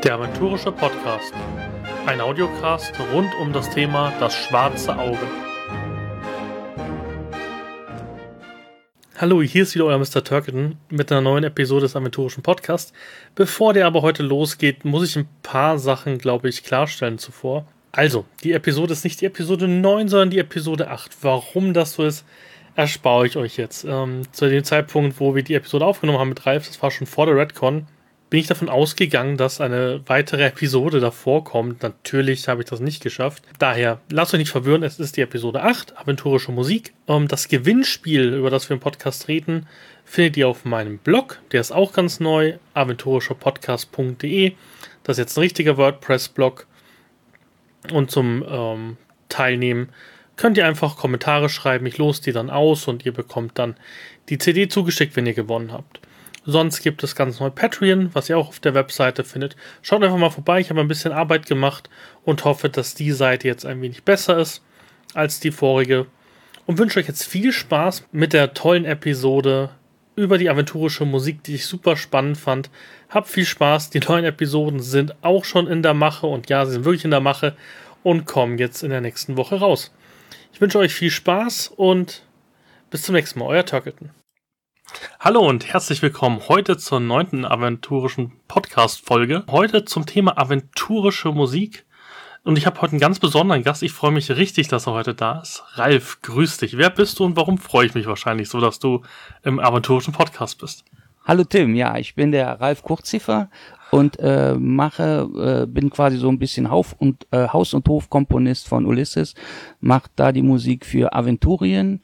Der aventurische Podcast. Ein Audiocast rund um das Thema das schwarze Auge. Hallo, hier ist wieder euer Mr. Turkington mit einer neuen Episode des aventurischen Podcasts. Bevor der aber heute losgeht, muss ich ein paar Sachen, glaube ich, klarstellen zuvor. Also, die Episode ist nicht die Episode 9, sondern die Episode 8. Warum das so ist, erspare ich euch jetzt. Zu dem Zeitpunkt, wo wir die Episode aufgenommen haben mit Ralf, das war schon vor der Redcon, bin ich davon ausgegangen, dass eine weitere Episode davor kommt. Natürlich habe ich das nicht geschafft. Daher, lasst euch nicht verwirren, es ist die Episode 8, aventurische Musik. Das Gewinnspiel, über das wir im Podcast reden, findet ihr auf meinem Blog. Der ist auch ganz neu, aventurischerpodcast.de. Das ist jetzt ein richtiger WordPress-Blog. Und zum Teilnehmen könnt ihr einfach Kommentare schreiben. Ich lose die dann aus und ihr bekommt dann die CD zugeschickt, wenn ihr gewonnen habt. Sonst gibt es ganz neu Patreon, was ihr auch auf der Webseite findet. Schaut einfach mal vorbei, ich habe ein bisschen Arbeit gemacht und hoffe, dass die Seite jetzt ein wenig besser ist als die vorige. Und wünsche euch jetzt viel Spaß mit der tollen Episode über die aventurische Musik, die ich super spannend fand. Habt viel Spaß, die neuen Episoden sind auch schon in der Mache und ja, sie sind wirklich in der Mache und kommen jetzt in der nächsten Woche raus. Ich wünsche euch viel Spaß und bis zum nächsten Mal, euer Turkington. Hallo und herzlich willkommen heute zur 9. aventurischen Podcast-Folge. Heute zum Thema aventurische Musik. Und ich habe heute einen ganz besonderen Gast. Ich freue mich richtig, dass er heute da ist. Ralf, grüß dich. Wer bist du und warum freue ich mich wahrscheinlich so, dass du im aventurischen Podcast bist? Hallo Tim, ja, ich bin der Ralf Kurziffer und bin quasi so ein bisschen Haus- und Hofkomponist von Ulysses. Mache da die Musik für Aventurien,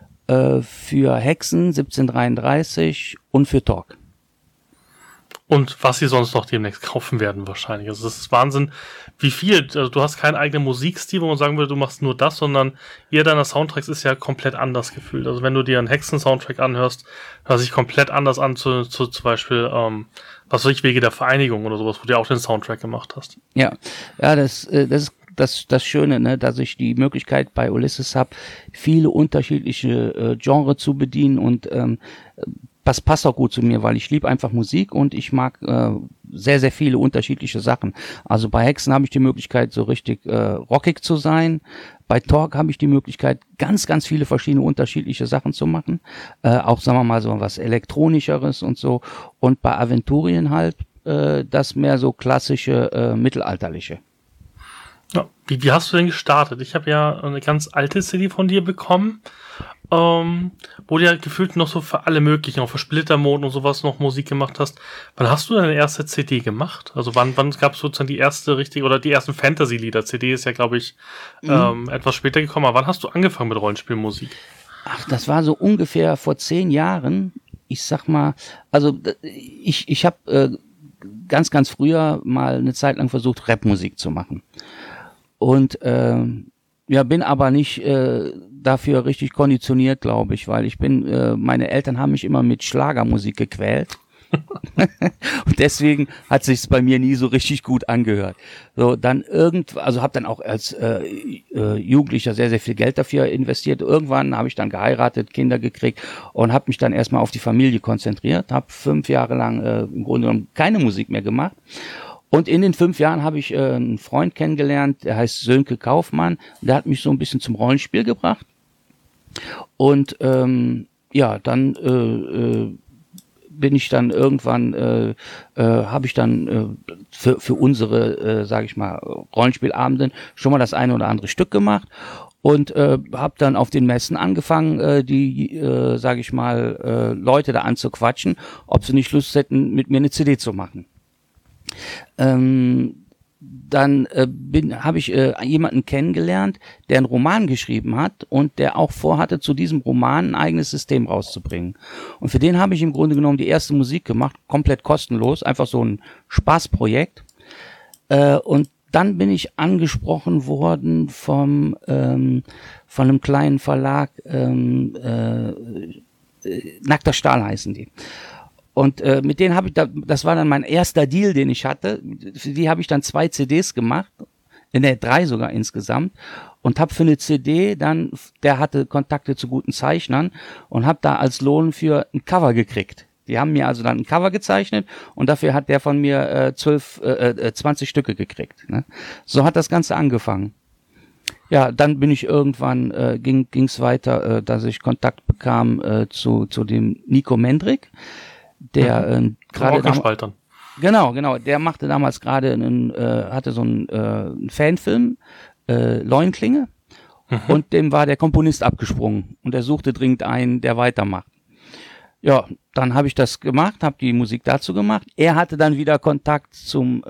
für Hexen 1733 und für Talk. Und was sie sonst noch demnächst kaufen werden wahrscheinlich. Also das ist Wahnsinn, wie viel. Also du hast keinen eigenen Musikstil, wo man sagen würde, du machst nur das, sondern jeder deiner Soundtracks ist ja komplett anders gefühlt. Also wenn du dir einen Hexen-Soundtrack anhörst, hört sich komplett anders an zu zum Beispiel, was weiß ich, Wege der Vereinigung oder sowas, wo du ja auch den Soundtrack gemacht hast. Ja, das ist das Schöne, ne, dass ich die Möglichkeit bei Ulysses habe, viele unterschiedliche Genre zu bedienen und das passt auch gut zu mir, weil ich liebe einfach Musik und ich mag sehr, sehr viele unterschiedliche Sachen. Also bei Hexen habe ich die Möglichkeit, so richtig rockig zu sein. Bei Talk habe ich die Möglichkeit, ganz, ganz viele verschiedene unterschiedliche Sachen zu machen. Auch, sagen wir mal, so was Elektronischeres und so. Und bei Aventurien halt das mehr so klassische, mittelalterliche. Ja, wie hast du denn gestartet? Ich habe ja eine ganz alte CD von dir bekommen, wo du ja gefühlt noch so für alle möglichen, auch für Splittermode und sowas noch Musik gemacht hast. Wann hast du deine erste CD gemacht? Also wann gab es sozusagen die erste richtige, oder die ersten Fantasy-Lieder? CD ist ja, glaube ich, etwas später gekommen. Aber wann hast du angefangen mit Rollenspielmusik? Ach, das war so ungefähr vor 10 Jahren. Ich sag mal, also ich habe ganz, ganz früher mal eine Zeit lang versucht, Rapmusik zu machen. Und bin aber nicht dafür richtig konditioniert, glaube ich, weil meine Eltern haben mich immer mit Schlagermusik gequält. Und deswegen hat sich's bei mir nie so richtig gut angehört. So, dann habe dann auch als Jugendlicher sehr, sehr viel Geld dafür investiert. Irgendwann habe ich dann geheiratet, Kinder gekriegt und habe mich dann erstmal auf die Familie konzentriert, habe 5 Jahre lang im Grunde genommen keine Musik mehr gemacht. Und in den 5 Jahren habe ich einen Freund kennengelernt, der heißt Sönke Kaufmann. Der hat mich so ein bisschen zum Rollenspiel gebracht. Und dann bin ich dann irgendwann, habe ich dann für unsere, sage ich mal, Rollenspielabenden schon mal das eine oder andere Stück gemacht. Und habe dann auf den Messen angefangen, sage ich mal, Leute da anzuquatschen, ob sie nicht Lust hätten, mit mir eine CD zu machen. Dann habe ich jemanden kennengelernt, der einen Roman geschrieben hat und der auch vorhatte, zu diesem Roman ein eigenes System rauszubringen. Und für den habe ich im Grunde genommen die erste Musik gemacht, komplett kostenlos, einfach so ein Spaßprojekt. Und dann bin ich angesprochen worden von einem kleinen Verlag, Nackter Stahl heißen die. Und mit denen habe ich, das war dann mein erster Deal, den ich hatte. Für die habe ich dann 2 CDs gemacht, 3 sogar insgesamt. Und habe für eine CD dann, der hatte Kontakte zu guten Zeichnern und habe da als Lohn für ein Cover gekriegt. Die haben mir also dann ein Cover gezeichnet und dafür hat der von mir 20 Stücke gekriegt. Ne? So hat das Ganze angefangen. Ja, dann bin ich irgendwann, ging's weiter, dass ich Kontakt bekam zu dem Nico Mendrick, der gerade Genau, der machte damals gerade hatte so einen Fanfilm, Leuenklinge, und dem war der Komponist abgesprungen und er suchte dringend einen, der weitermacht. Ja, dann habe ich das gemacht, habe die Musik dazu gemacht. Er hatte dann wieder Kontakt zum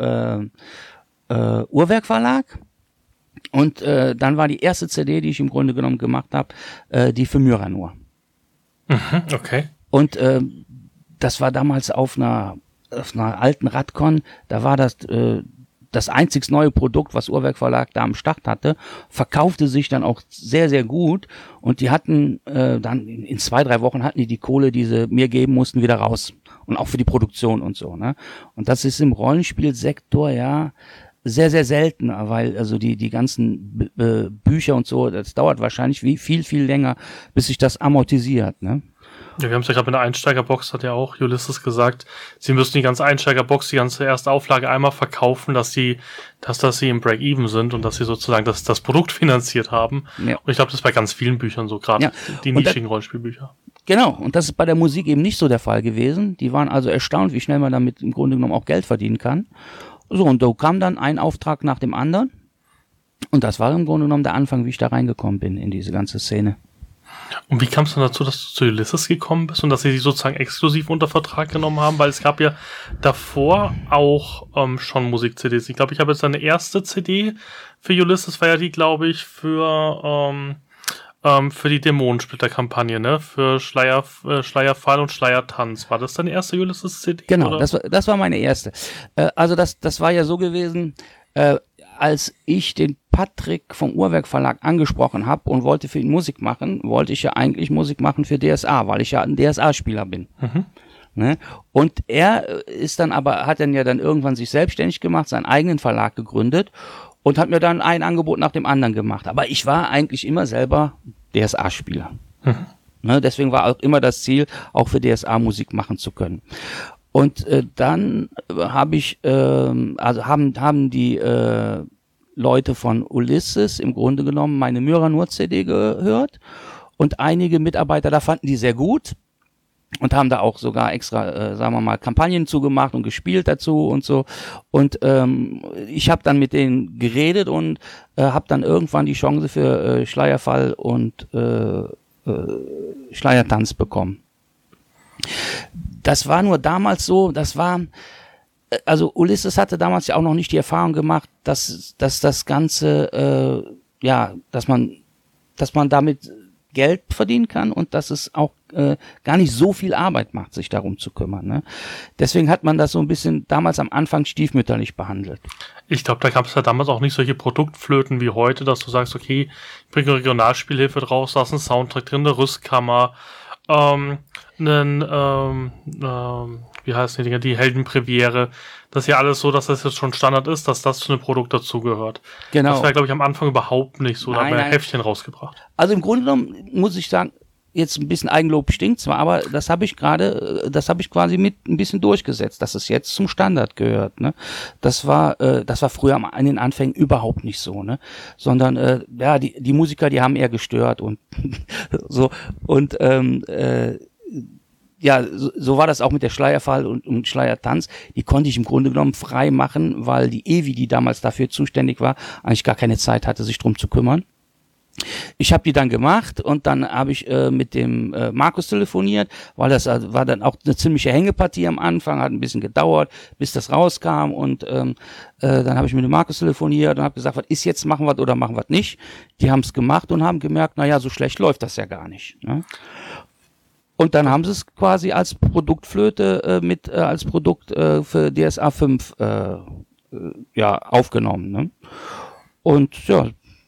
Uhrwerk Verlag und dann war die erste CD, die ich im Grunde genommen gemacht habe, die für Myranur. Okay. Und das war damals auf einer alten Radcon, da war das einzig neue Produkt, was Uhrwerk Verlag da am Start hatte, verkaufte sich dann auch sehr, sehr gut und die hatten dann in 2-3 Wochen hatten die Kohle, die sie mir geben mussten, wieder raus und auch für die Produktion und so, ne? Und das ist im Rollenspielsektor ja sehr, sehr selten, weil also die ganzen Bücher und so, das dauert wahrscheinlich viel, viel länger, bis sich das amortisiert, ne? Ja, wir haben es ja gerade mit der Einsteigerbox, hat ja auch Ulysses gesagt, sie müssen die ganze Einsteigerbox, die ganze erste Auflage einmal verkaufen, dass sie im Break-Even sind und dass sie sozusagen das Produkt finanziert haben. Ja. Und ich glaube, das ist bei ganz vielen Büchern so, gerade die nischigen Rollenspielbücher. Genau, und das ist bei der Musik eben nicht so der Fall gewesen. Die waren also erstaunt, wie schnell man damit im Grunde genommen auch Geld verdienen kann. So, und da kam dann ein Auftrag nach dem anderen. Und das war im Grunde genommen der Anfang, wie ich da reingekommen bin in diese ganze Szene. Und wie kam es dann dazu, dass du zu Ulysses gekommen bist und dass sie sozusagen exklusiv unter Vertrag genommen haben? Weil es gab ja davor auch schon Musik-CDs. Ich glaube, ich habe jetzt eine erste CD für Ulysses, war ja die, glaube ich, für die Dämonensplitter-Kampagne, ne? Für Schleierfall und Schleiertanz. War das deine erste Ulysses-CD? Genau, das war meine erste. Also das war ja so gewesen, als ich den Patrick vom Uhrwerk Verlag angesprochen habe und wollte für ihn Musik machen, wollte ich ja eigentlich Musik machen für DSA, weil ich ja ein DSA-Spieler bin. Ne? Und er hat dann irgendwann sich selbstständig gemacht, seinen eigenen Verlag gegründet und hat mir dann ein Angebot nach dem anderen gemacht. Aber ich war eigentlich immer selber DSA-Spieler. Ne? Deswegen war auch immer das Ziel, auch für DSA Musik machen zu können. Und dann haben die Leute von Ulysses im Grunde genommen meine Myranur-CD gehört und einige Mitarbeiter da fanden die sehr gut und haben da auch sogar extra, sagen wir mal, Kampagnen zugemacht und gespielt dazu und so. Und ich habe dann mit denen geredet und habe dann irgendwann die Chance für Schleierfall und Schleiertanz bekommen. Das war nur damals so, also Ulysses hatte damals ja auch noch nicht die Erfahrung gemacht, dass das Ganze, dass man damit Geld verdienen kann und dass es auch gar nicht so viel Arbeit macht, sich darum zu kümmern. Ne? Deswegen hat man das so ein bisschen damals am Anfang stiefmütterlich behandelt. Ich glaube, da gab es ja damals auch nicht solche Produktflöten wie heute, dass du sagst, okay, ich bringe Regionalspielhilfe draus, da ist ein Soundtrack drin, eine Rüstkammer, wie heißen die Dinger, die Heldenpremiere. Das ist ja alles so, dass das jetzt schon Standard ist, dass das zu einem Produkt dazugehört. Genau. Das war, glaube ich, am Anfang überhaupt nicht so. Da haben wir ein Heftchen rausgebracht. Also im Grunde genommen muss ich sagen, jetzt ein bisschen Eigenlob stinkt zwar, aber das habe ich quasi mit ein bisschen durchgesetzt, dass es jetzt zum Standard gehört, ne? Das war früher an den Anfängen überhaupt nicht so, ne? Sondern, die Musiker, die haben eher gestört und so, und, so war das auch mit der Schleierfall und Schleiertanz. Die konnte ich im Grunde genommen frei machen, weil die Evi, die damals dafür zuständig war, eigentlich gar keine Zeit hatte, sich drum zu kümmern. Ich habe die dann gemacht und dann habe ich mit dem Markus telefoniert, weil das war dann auch eine ziemliche Hängepartie am Anfang, hat ein bisschen gedauert, bis das rauskam und dann habe ich mit dem Markus telefoniert und habe gesagt, was ist jetzt, machen wir oder machen wir nicht. Die haben es gemacht und haben gemerkt, naja, so schlecht läuft das ja gar nicht. Ne? Und dann haben sie es quasi als Produktflöte als Produkt für DSA 5 aufgenommen. Ne? Und ja,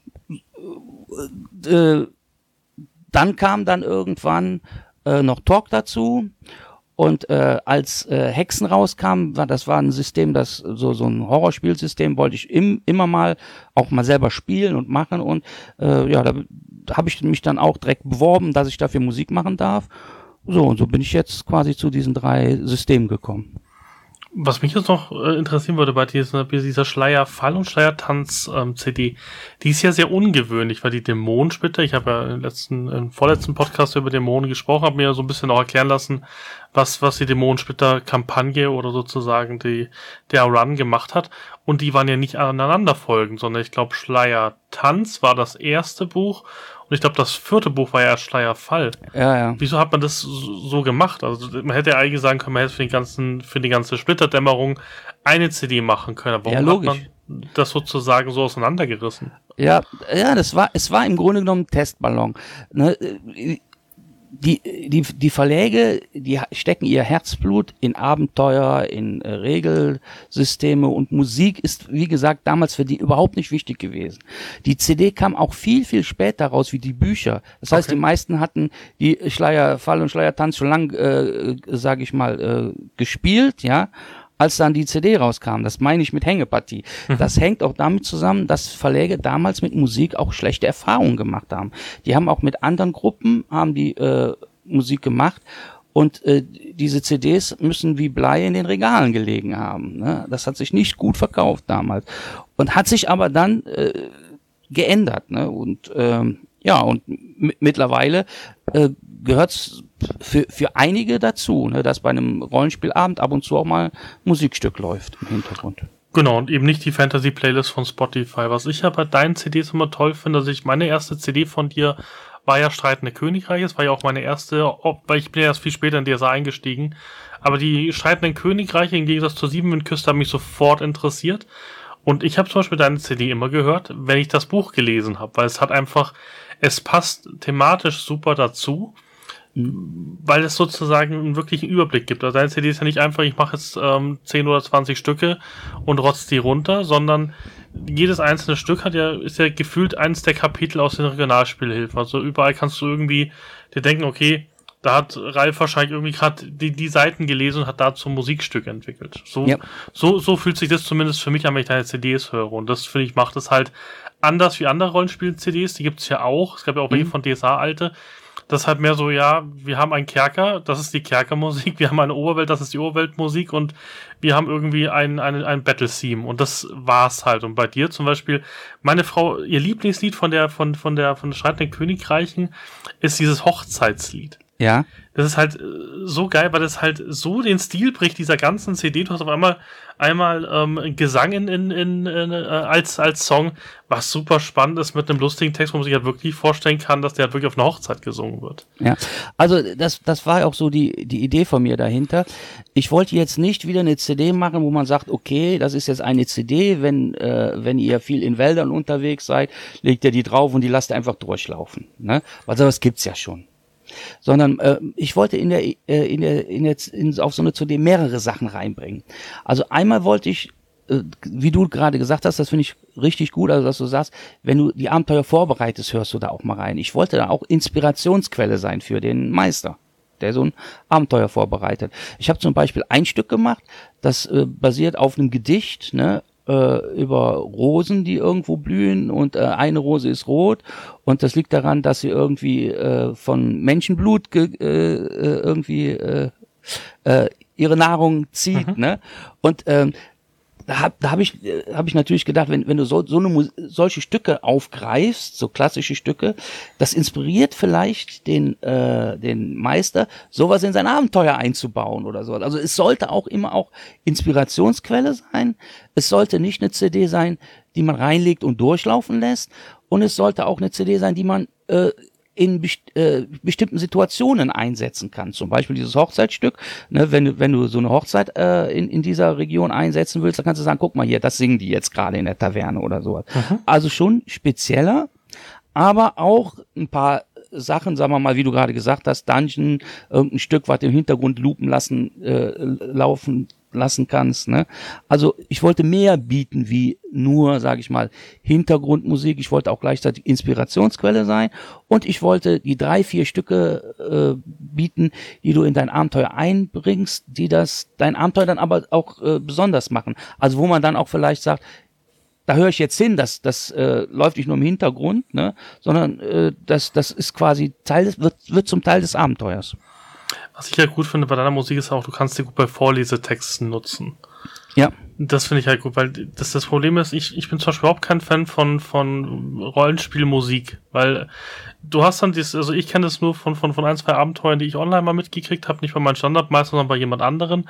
dann kam dann irgendwann noch Talk dazu und als Hexen rauskam, das war ein System, das so ein Horrorspielsystem, wollte ich immer mal auch mal selber spielen und machen und da habe ich mich dann auch direkt beworben, dass ich dafür Musik machen darf So, und so bin ich jetzt quasi zu diesen 3 Systemen gekommen. Was mich jetzt noch interessieren würde bei dieser Schleierfall- und Schleiertanz-CD, die ist ja sehr ungewöhnlich, weil die Dämonensplitter, ich habe ja im vorletzten Podcast über Dämonen gesprochen, habe mir ja so ein bisschen auch erklären lassen, was die Dämonensplitter-Kampagne oder sozusagen der Run gemacht hat. Und die waren ja nicht aneinander folgend, sondern ich glaube Schleiertanz war das erste Buch und ich glaube das 4. Buch war ja erst Schleierfall. Ja. Wieso hat man das so gemacht? Also man hätte ja eigentlich sagen können, man hätte für die ganze Splitterdämmerung eine CD machen können. Aber warum hat man das sozusagen so auseinandergerissen? Ja, es war im Grunde genommen ein Testballon. Ne? Die Verläge, die stecken ihr Herzblut in Abenteuer, in Regelsysteme, und Musik ist, wie gesagt, damals für die überhaupt nicht wichtig gewesen. Die CD kam auch viel, viel später raus wie die Bücher. Das heißt, die meisten hatten die Schleierfall und Schleiertanz schon lang, sage ich mal, gespielt, ja, als dann die CD rauskam. Das meine ich mit Hängepartie. Das hängt auch damit zusammen, dass Verläge damals mit Musik auch schlechte Erfahrungen gemacht haben. Die haben auch mit anderen Gruppen Musik gemacht, und diese CDs müssen wie Blei in den Regalen gelegen haben. Ne? Das hat sich nicht gut verkauft damals und hat sich aber dann geändert. Ne? Und mittlerweile gehört's für einige dazu, ne, dass bei einem Rollenspielabend ab und zu auch mal Musikstück läuft im Hintergrund. Genau, und eben nicht die Fantasy-Playlist von Spotify. Was ich ja bei deinen CDs immer toll finde, meine erste CD von dir war ja Streitende Königreiche. Es war ja auch meine erste, weil ich bin ja erst viel später in DSA eingestiegen. Aber die Streitenden Königreiche im Gegensatz zur Siebenwindküste haben mich sofort interessiert. Und ich habe zum Beispiel deine CD immer gehört, wenn ich das Buch gelesen habe, weil es passt thematisch super dazu, weil es sozusagen einen wirklichen Überblick gibt. Also deine CD ist ja nicht einfach, ich mache jetzt 10 oder 20 Stücke und rotz die runter, sondern jedes einzelne Stück ist ja gefühlt eins der Kapitel aus den Regionalspielhilfen. Also überall kannst du irgendwie dir denken, okay, da hat Ralf wahrscheinlich irgendwie gerade die Seiten gelesen und hat dazu ein Musikstück entwickelt. So fühlt sich das zumindest für mich an, wenn ich deine CDs höre. Und das, finde ich, macht es halt anders wie andere Rollenspiel-CDs. Die gibt's ja auch. Es gab ja auch welche von DSA alte. Das ist halt mehr so, ja, wir haben einen Kerker, das ist die Kerkermusik, wir haben eine Oberwelt, das ist die Oberweltmusik, und wir haben irgendwie ein Battle-Theme, und das war's halt. Und bei dir zum Beispiel, meine Frau, ihr Lieblingslied von der Streitenden Königreichen ist dieses Hochzeitslied. Ja. Das ist halt so geil, weil das halt so den Stil bricht dieser ganzen CD. Du hast auf einmal Gesang als Song, was super spannend ist mit einem lustigen Text, wo man sich halt wirklich vorstellen kann, dass der halt wirklich auf einer Hochzeit gesungen wird. Ja, also das war auch so die Idee von mir dahinter. Ich wollte jetzt nicht wieder eine CD machen, wo man sagt, okay, das ist jetzt eine CD, wenn ihr viel in Wäldern unterwegs seid, legt ihr die drauf und die lasst ihr einfach durchlaufen. Ne? Weil sowas gibt's ja schon. Sondern ich wollte auf so eine CD mehrere Sachen reinbringen. Also einmal wollte ich, wie du gerade gesagt hast, das finde ich richtig gut, also dass du sagst, wenn du die Abenteuer vorbereitest, hörst du da auch mal rein. Ich wollte da auch Inspirationsquelle sein für den Meister, der so ein Abenteuer vorbereitet. Ich habe zum Beispiel ein Stück gemacht, das basiert auf einem Gedicht, ne, über Rosen, die irgendwo blühen, und eine Rose ist rot, und das liegt daran, dass sie irgendwie von Menschenblut ihre Nahrung zieht, ne? Und da hab ich natürlich gedacht, wenn du solche Stücke aufgreifst, so klassische Stücke, das inspiriert vielleicht den Meister, sowas in sein Abenteuer einzubauen oder so. Also es sollte auch immer auch Inspirationsquelle sein. Es sollte nicht eine CD sein, die man reinlegt und durchlaufen lässt. Und es sollte auch eine CD sein, die man in bestimmten Situationen einsetzen kann. Zum Beispiel dieses Hochzeitsstück, ne, wenn du so eine Hochzeit in dieser Region einsetzen willst, dann kannst du sagen, guck mal hier, das singen die jetzt gerade in der Taverne oder sowas. Also schon spezieller, aber auch ein paar Sachen, sagen wir mal, wie du gerade gesagt hast, Dungeon, irgendein Stück, was im Hintergrund laufen lassen kannst, ne? Also ich wollte mehr bieten wie nur, sage ich mal, Hintergrundmusik. Ich wollte auch gleichzeitig Inspirationsquelle sein, und ich wollte die 3-4 Stücke bieten, die du in dein Abenteuer einbringst, die dein Abenteuer dann aber auch besonders machen. Also wo man dann auch vielleicht sagt, da höre ich jetzt hin, das läuft nicht nur im Hintergrund, ne, sondern das ist quasi wird zum Teil des Abenteuers. Was ich ja gut finde bei deiner Musik ist auch, du kannst die gut bei Vorlesetexten nutzen. Ja. Das finde ich halt gut, weil das Problem ist, ich bin zum Beispiel überhaupt kein Fan von Rollenspielmusik, weil du hast dann dieses, also ich kenne das nur von ein, zwei Abenteuern, die ich online mal mitgekriegt habe, nicht bei meinem Standardmeister, sondern bei jemand anderen.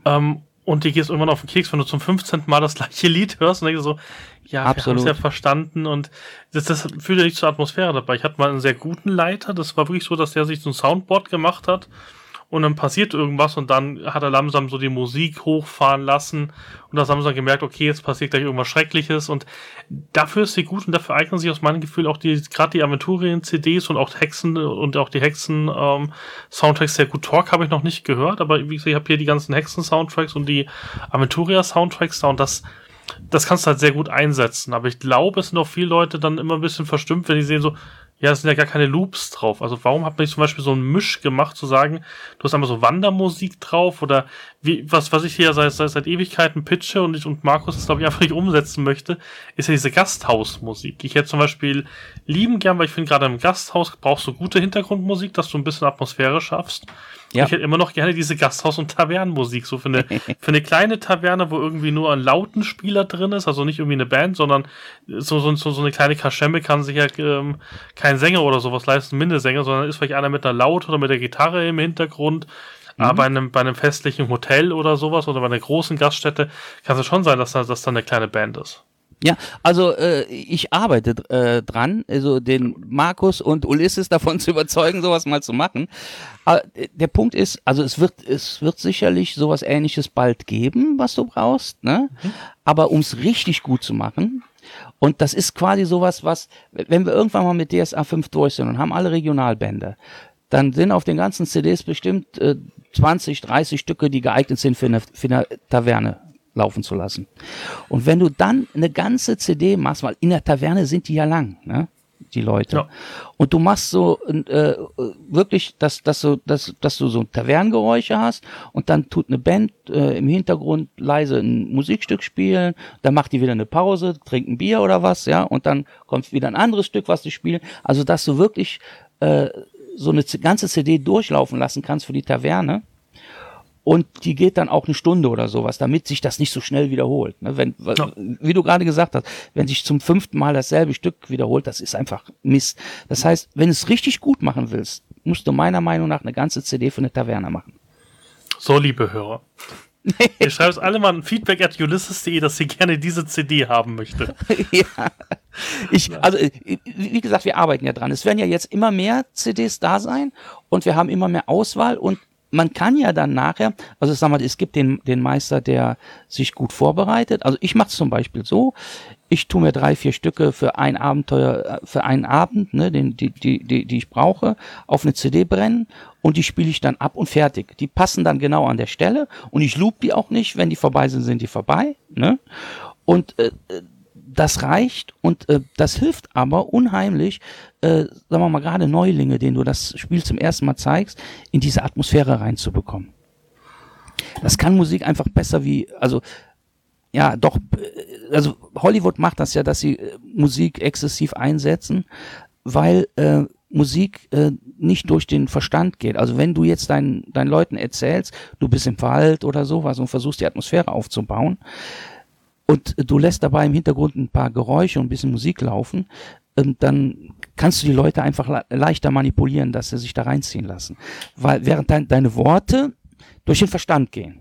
Und die gehst irgendwann auf den Keks, wenn du zum 15. Mal das gleiche Lied hörst und denkst so, ja, Absolut. wir haben es ja verstanden und das führt ja nicht zur Atmosphäre dabei. Ich hatte mal einen sehr guten Leiter, das war wirklich so, dass der sich so ein Soundboard gemacht hat und dann passiert irgendwas und dann hat er langsam so die Musik hochfahren lassen und dann haben sie dann gemerkt, okay, jetzt passiert gleich irgendwas Schreckliches und dafür ist sie gut und dafür eignen sich aus meinem Gefühl auch gerade die Aventurien-CDs und auch Hexen und auch die Hexen-Soundtracks sehr gut. Talk habe ich noch nicht gehört, aber wie gesagt, ich habe hier die ganzen Hexen-Soundtracks und die Aventuria-Soundtracks da und das kannst du halt sehr gut einsetzen, aber ich glaube, es sind auch viele Leute dann immer ein bisschen verstimmt, wenn die sehen so, ja, es sind ja gar keine Loops drauf. Also warum hat man nicht zum Beispiel so einen Misch gemacht, zu sagen, du hast einfach so Wandermusik drauf oder was ich hier seit Ewigkeiten pitche und Markus das glaube ich einfach nicht umsetzen möchte, ist ja diese Gasthausmusik. Ich hätte zum Beispiel lieben gern, weil ich finde gerade im Gasthaus brauchst du gute Hintergrundmusik, dass du ein bisschen Atmosphäre schaffst. Ja. Ich hätte immer noch gerne diese Gasthaus- und Tavernenmusik, so für eine kleine Taverne, wo irgendwie nur ein Lautenspieler drin ist, also nicht irgendwie eine Band, sondern so eine kleine Kaschemme kann sich ja kein Sänger oder sowas leisten, Minnesänger, sondern ist vielleicht einer mit einer Laute oder mit der Gitarre im Hintergrund. Aber bei einem festlichen Hotel oder sowas oder bei einer großen Gaststätte kann es schon sein, dass das dann eine kleine Band ist. Ja, also ich arbeite dran, also den Markus und Ulysses davon zu überzeugen, sowas mal zu machen. Aber der Punkt ist, also es wird sicherlich sowas Ähnliches bald geben, was du brauchst, ne? Aber um es richtig gut zu machen, und das ist quasi sowas, wenn wir irgendwann mal mit DSA 5 durch sind und haben alle Regionalbänder, dann sind auf den ganzen CDs bestimmt 20, 30 Stücke, die geeignet sind für eine Taverne laufen zu lassen. Und wenn du dann eine ganze CD machst, weil in der Taverne sind die ja lang, ne? Die Leute. Ja. Und du machst so wirklich, dass du so Tavernengeräusche hast und dann tut eine Band im Hintergrund leise ein Musikstück spielen, dann macht die wieder eine Pause, trinkt ein Bier oder was, ja, und dann kommt wieder ein anderes Stück, was die spielen. Also dass du wirklich so eine ganze CD durchlaufen lassen kannst für die Taverne. Und die geht dann auch eine Stunde oder sowas, damit sich das nicht so schnell wiederholt. Ne? Wie du gerade gesagt hast, wenn sich zum 5. Mal dasselbe Stück wiederholt, das ist einfach Mist. Das heißt, wenn du es richtig gut machen willst, musst du meiner Meinung nach eine ganze CD für eine Taverne machen. So, liebe Hörer. Ihr schreibt es alle mal ein feedback@ulysses.de, dass ihr gerne diese CD haben möchte. Ja. Also, wie gesagt, wir arbeiten ja dran. Es werden ja jetzt immer mehr CDs da sein und wir haben immer mehr Auswahl und man kann ja dann nachher, also sag mal, es gibt den Meister, der sich gut vorbereitet. Also ich mache es zum Beispiel so, ich tue mir 3, 4 Stücke für ein Abenteuer, für einen Abend, ne, die ich brauche, auf eine CD brennen und die spiele ich dann ab und fertig. Die passen dann genau an der Stelle und ich loop die auch nicht, wenn die vorbei sind, sind die vorbei. Ne? Und das reicht und das hilft aber unheimlich, sagen wir mal gerade Neulinge, denen du das Spiel zum ersten Mal zeigst, in diese Atmosphäre reinzubekommen. Das kann Musik einfach besser also Hollywood macht das ja, dass sie Musik exzessiv einsetzen, weil Musik nicht durch den Verstand geht. Also wenn du jetzt deinen Leuten erzählst, du bist im Wald oder sowas und versuchst die Atmosphäre aufzubauen, und du lässt dabei im Hintergrund ein paar Geräusche und ein bisschen Musik laufen, dann kannst du die Leute einfach leichter manipulieren, dass sie sich da reinziehen lassen. Weil während deine Worte durch den Verstand gehen.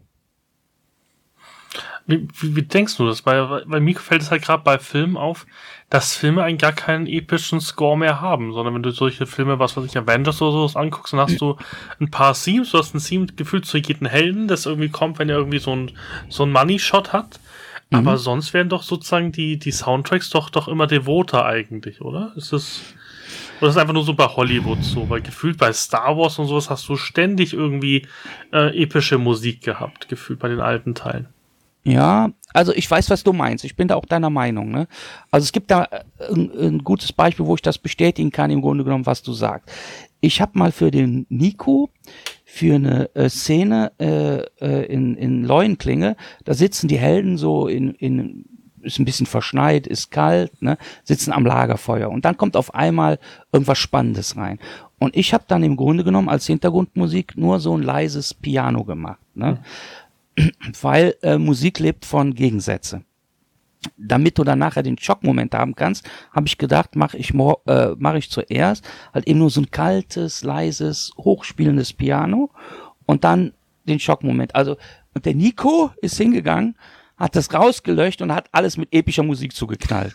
Wie denkst du das? Weil mir fällt es halt gerade bei Filmen auf, dass Filme eigentlich gar keinen epischen Score mehr haben, sondern wenn du solche Filme, was weiß ich, Avengers oder sowas anguckst, dann hast du ein paar Themes, du hast ein Theme gefühlt zu jedem Helden, das irgendwie kommt, wenn er irgendwie so ein Money-Shot hat. Aber sonst werden doch sozusagen die Soundtracks doch immer devoter eigentlich, oder? Oder ist das einfach nur so bei Hollywood so? Weil gefühlt bei Star Wars und sowas hast du ständig irgendwie epische Musik gehabt, gefühlt bei den alten Teilen. Ja, also ich weiß, was du meinst. Ich bin da auch deiner Meinung. Ne? Also es gibt da ein gutes Beispiel, wo ich das bestätigen kann, im Grunde genommen, was du sagst. Ich habe mal für den Nico für eine Szene in Leuenklinge, da sitzen die Helden so ist ein bisschen verschneit, ist kalt, ne, sitzen am Lagerfeuer und dann kommt auf einmal irgendwas Spannendes rein. Und ich habe dann im Grunde genommen als Hintergrundmusik nur so ein leises Piano gemacht, ne? Weil Musik lebt von Gegensätze. Damit du dann nachher den Schockmoment haben kannst, habe ich gedacht, mache ich zuerst halt eben nur so ein kaltes, leises, hochspielendes Piano und dann den Schockmoment. Also, und der Nico ist hingegangen, hat das rausgelöscht und hat alles mit epischer Musik zugeknallt.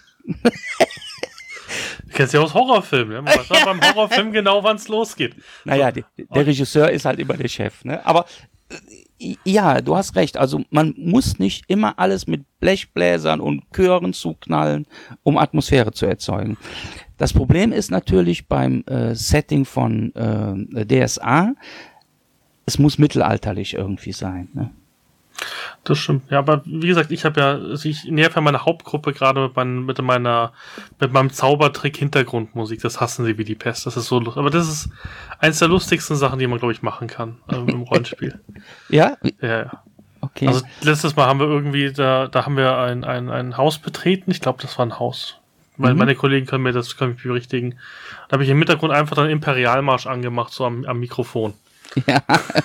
Du kennst ja aus Horrorfilmen, ne? Man weiß ja beim Horrorfilm genau, wann es losgeht. Naja, der Regisseur ist halt immer der Chef, ne? Aber ja, du hast recht. Also man muss nicht immer alles mit Blechbläsern und Chören zuknallen, um Atmosphäre zu erzeugen. Das Problem ist natürlich beim Setting von DSA, es muss mittelalterlich irgendwie sein, ne? Das stimmt. Ja, aber wie gesagt, ich nerv ja meine Hauptgruppe gerade mit meinem Zaubertrick Hintergrundmusik. Das hassen sie wie die Pest. Das ist so lustig. Aber das ist eins der lustigsten Sachen, die man, glaube ich, machen kann im Rollenspiel. Ja? Ja. Okay. Also letztes Mal haben wir irgendwie, da haben wir ein Haus betreten. Ich glaube, das war ein Haus. Meine Kollegen können mich berichtigen. Da habe ich im Hintergrund einfach dann Imperialmarsch angemacht, so am Mikrofon. Ja.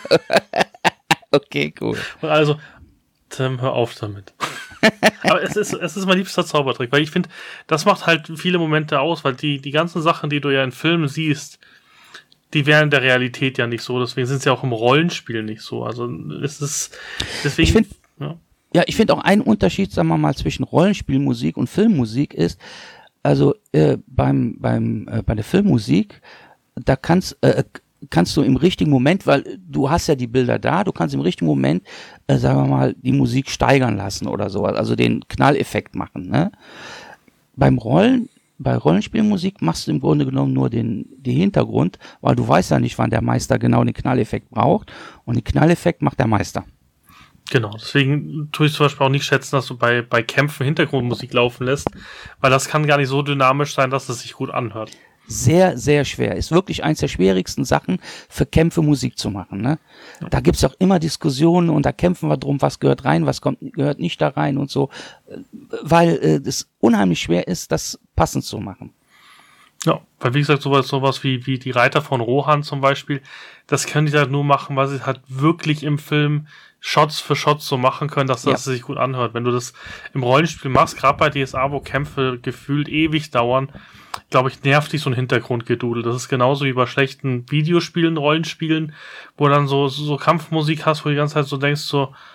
Okay, cool. Und also, Tim, hör auf damit. Aber es ist mein liebster Zaubertrick, weil ich finde, das macht halt viele Momente aus, weil die ganzen Sachen, die du ja in Filmen siehst, die wären in der Realität ja nicht so, deswegen sind sie ja auch im Rollenspiel nicht so. Also es ist deswegen. Ich finde auch ein Unterschied, sagen wir mal, zwischen Rollenspielmusik und Filmmusik ist, also bei der Filmmusik, da kannst du im richtigen Moment, weil du hast ja die Bilder da, du kannst im richtigen Moment, sagen wir mal, die Musik steigern lassen oder sowas, also den Knalleffekt machen, ne? Bei Rollenspielmusik machst du im Grunde genommen nur den Hintergrund, weil du weißt ja nicht, wann der Meister genau den Knalleffekt braucht und den Knalleffekt macht der Meister. Genau, deswegen tue ich zum Beispiel auch nicht schätzen, dass du bei Kämpfen Hintergrundmusik laufen lässt, weil das kann gar nicht so dynamisch sein, dass es sich gut anhört. Sehr, sehr schwer. Ist wirklich eins der schwierigsten Sachen, für Kämpfe Musik zu machen, ne? Ja. Da gibt's auch immer Diskussionen und da kämpfen wir drum, was gehört rein, was gehört nicht da rein und so, weil es unheimlich schwer ist, das passend zu machen. Ja, weil wie gesagt, sowas wie die Reiter von Rohan zum Beispiel, das können die halt nur machen, weil sie halt wirklich im Film Shots für Shots so machen können, dass das sich gut anhört. Wenn du das im Rollenspiel machst, gerade bei DSA, wo Kämpfe gefühlt ewig dauern, glaube ich, nervt dich so ein Hintergrundgedudel. Das ist genauso wie bei schlechten Videospielen, Rollenspielen, wo dann so Kampfmusik hast, wo du die ganze Zeit so denkst,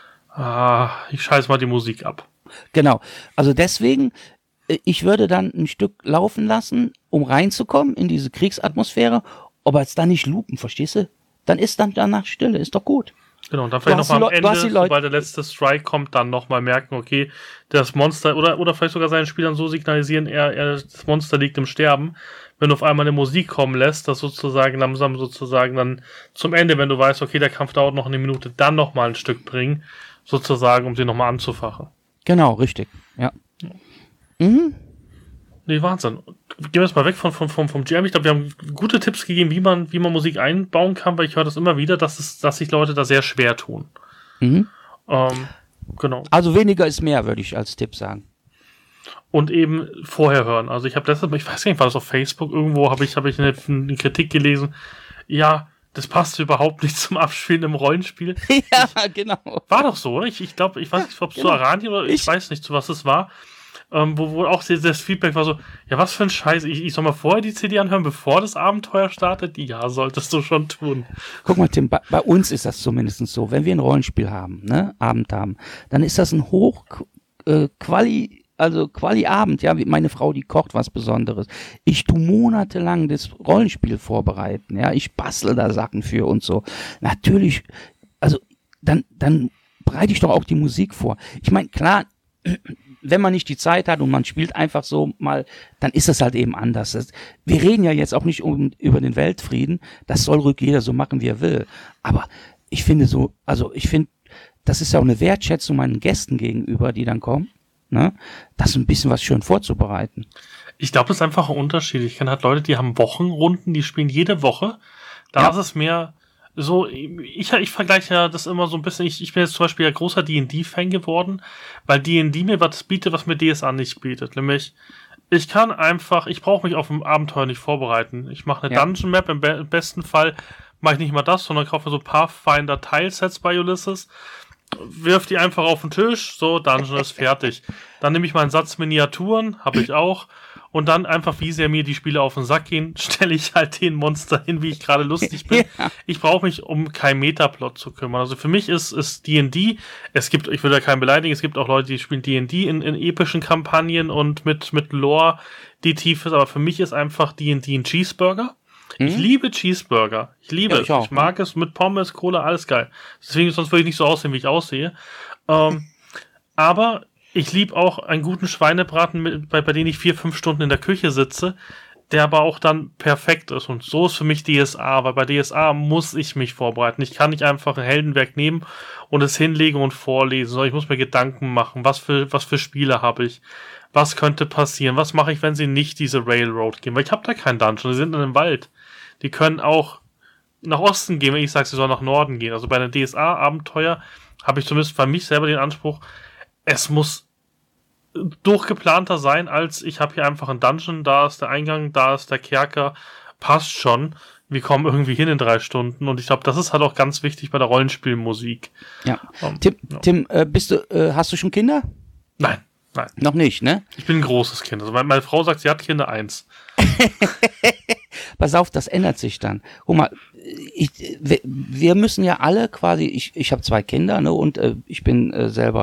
ich scheiß mal die Musik ab. Genau. Also deswegen, ich würde dann ein Stück laufen lassen, um reinzukommen in diese Kriegsatmosphäre, aber jetzt dann nicht loopen, verstehst du? Dann ist dann danach Stille, ist doch gut. Genau, und dann vielleicht nochmal am Ende, sobald der letzte Strike kommt, dann nochmal merken, okay, das Monster, oder vielleicht sogar seinen Spielern so signalisieren, das Monster liegt im Sterben. Wenn du auf einmal eine Musik kommen lässt, das sozusagen langsam dann zum Ende, wenn du weißt, okay, der Kampf dauert noch eine Minute, dann nochmal ein Stück bringen, sozusagen, um sie nochmal anzufachen. Genau, richtig, ja. Mhm. Nee, Wahnsinn. Gehen wir jetzt mal weg vom GM. Ich glaube, wir haben gute Tipps gegeben, wie man Musik einbauen kann, weil ich höre das immer wieder, dass sich Leute da sehr schwer tun. Mhm. Genau. Also weniger ist mehr, würde ich als Tipp sagen. Und eben vorher hören. Also ich habe letztens, ich weiß nicht, war das auf Facebook, irgendwo habe ich eine Kritik gelesen. Ja, das passt überhaupt nicht zum Abspielen im Rollenspiel. Ja, genau. War doch so, oder? Ich glaube, ich weiß nicht, ob es zu Aranien oder ich weiß nicht, zu was es war. Wo auch das Feedback war so, ja, was für ein Scheiß, ich soll mal vorher die CD anhören, bevor das Abenteuer startet? Ja, solltest du schon tun. Guck mal, Tim, bei uns ist das zumindest so, wenn wir ein Rollenspiel haben, ne, Abend haben, dann ist das ein Quali-Abend, ja, meine Frau, die kocht was Besonderes. Ich tu monatelang das Rollenspiel vorbereiten, ja, ich bastel da Sachen für und so. Natürlich, also, dann bereite ich doch auch die Musik vor. Ich meine, klar, wenn man nicht die Zeit hat und man spielt einfach so mal, dann ist das halt eben anders. Wir reden ja jetzt auch nicht über den Weltfrieden. Das soll ruhig jeder so machen, wie er will. Aber ich finde das ist ja auch eine Wertschätzung meinen Gästen gegenüber, die dann kommen, ne? Das ein bisschen was schön vorzubereiten. Ich glaube, das ist einfach ein Unterschied. Ich kenne halt Leute, die haben Wochenrunden, die spielen jede Woche. Da ist es mehr so, ich vergleiche ja das immer so ein bisschen, ich bin jetzt zum Beispiel ein großer D&D-Fan geworden, weil D&D mir was bietet, was mir DSA nicht bietet, nämlich Ich brauche mich auf ein Abenteuer nicht vorbereiten. Ich mache eine Dungeon Map, im besten Fall mache ich nicht mal das, sondern kaufe so Pathfinder Tilesets bei Ulysses, wirf die einfach auf den Tisch, so, Dungeon ist fertig. Dann nehme ich mal einen Satz Miniaturen, habe ich auch, und dann einfach, wie sehr mir die Spiele auf den Sack gehen, stelle ich halt den Monster hin, wie ich gerade lustig bin. Ich brauche mich um kein Metaplot zu kümmern. Also für mich ist D&D, ich will da keinen beleidigen, es gibt auch Leute, die spielen D&D in epischen Kampagnen und mit Lore, die tief ist, aber für mich ist einfach D&D ein Cheeseburger. Ich liebe Cheeseburger. Ich liebe es. Ich mag es mit Pommes, Cola, alles geil. Deswegen, sonst würde ich nicht so aussehen, wie ich aussehe. Aber ich liebe auch einen guten Schweinebraten, bei dem ich 4-5 Stunden in der Küche sitze, der aber auch dann perfekt ist. Und so ist für mich DSA, weil bei DSA muss ich mich vorbereiten. Ich kann nicht einfach ein Heldenwerk nehmen und es hinlegen und vorlesen, sondern ich muss mir Gedanken machen, was für Spiele habe ich. Was könnte passieren? Was mache ich, wenn sie nicht diese Railroad gehen? Weil ich habe da keinen Dungeon, sie sind in einem Wald. Die können auch nach Osten gehen, wenn ich sage, sie sollen nach Norden gehen. Also bei einem DSA-Abenteuer habe ich zumindest für mich selber den Anspruch, es muss durchgeplanter sein, als ich habe hier einfach einen Dungeon, da ist der Eingang, da ist der Kerker, passt schon. Wir kommen irgendwie hin in 3 Stunden und ich glaube, das ist halt auch ganz wichtig bei der Rollenspielmusik. Ja. Tim, hast du schon Kinder? Nein. Noch nicht, ne? Ich bin ein großes Kind. Also meine Frau sagt, sie hat Kinder 1. Pass auf, das ändert sich dann. Guck mal, wir müssen ja alle quasi, ich habe 2 Kinder, ne, und ich bin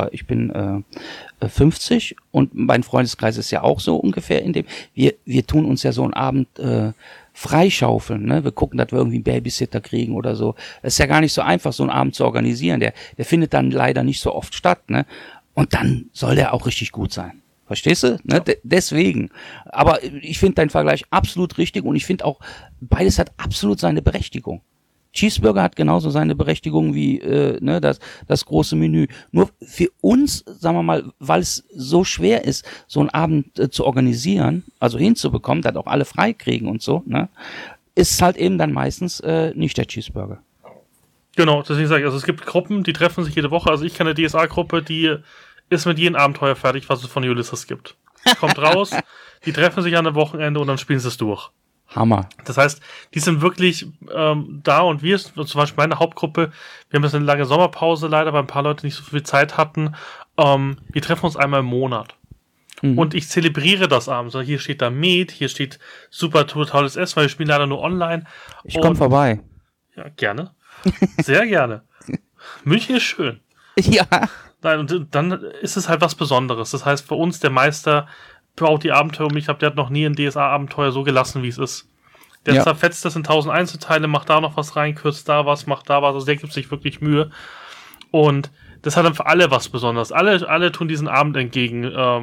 50 und mein Freundeskreis ist ja auch so ungefähr in dem, wir tun uns ja so einen Abend freischaufeln, ne? Wir gucken, dass wir irgendwie einen Babysitter kriegen oder so. Es ist ja gar nicht so einfach, so einen Abend zu organisieren. Der findet dann leider nicht so oft statt, ne? Und dann soll der auch richtig gut sein. Verstehst du? Ne? Deswegen. Aber ich finde deinen Vergleich absolut richtig und ich finde auch, beides hat absolut seine Berechtigung. Cheeseburger hat genauso seine Berechtigung wie das große Menü. Nur für uns, sagen wir mal, weil es so schwer ist, so einen Abend zu organisieren, also hinzubekommen, dass auch alle frei kriegen und so, ne, ist es halt eben dann meistens nicht der Cheeseburger. Genau, deswegen sage ich, also es gibt Gruppen, die treffen sich jede Woche. Also ich kenne eine DSA-Gruppe, die ist mit jedem Abenteuer fertig, was es von Ulysses gibt. Kommt raus, die treffen sich an einem Wochenende und dann spielen sie es durch. Hammer. Das heißt, die sind wirklich da und wir, zum Beispiel meine Hauptgruppe, wir haben jetzt eine lange Sommerpause leider, weil ein paar Leute nicht so viel Zeit hatten. Wir treffen uns einmal im Monat. Und ich zelebriere das abends. Also hier steht da Met, hier steht super totales Essen, weil wir spielen leider nur online. Ich komme vorbei. Ja, gerne. Sehr gerne. München ist schön. Ja. Nein, und dann ist es halt was Besonderes. Das heißt, für uns, der Meister baut die Abenteuer um. Ich glaube, der hat noch nie ein DSA-Abenteuer so gelassen, wie es ist. Der zerfetzt das in 1000 Einzelteile, macht da noch was rein, kürzt da was, macht da was. Also der gibt sich wirklich Mühe. Und das hat dann für alle was Besonderes. Alle tun diesen Abend entgegen,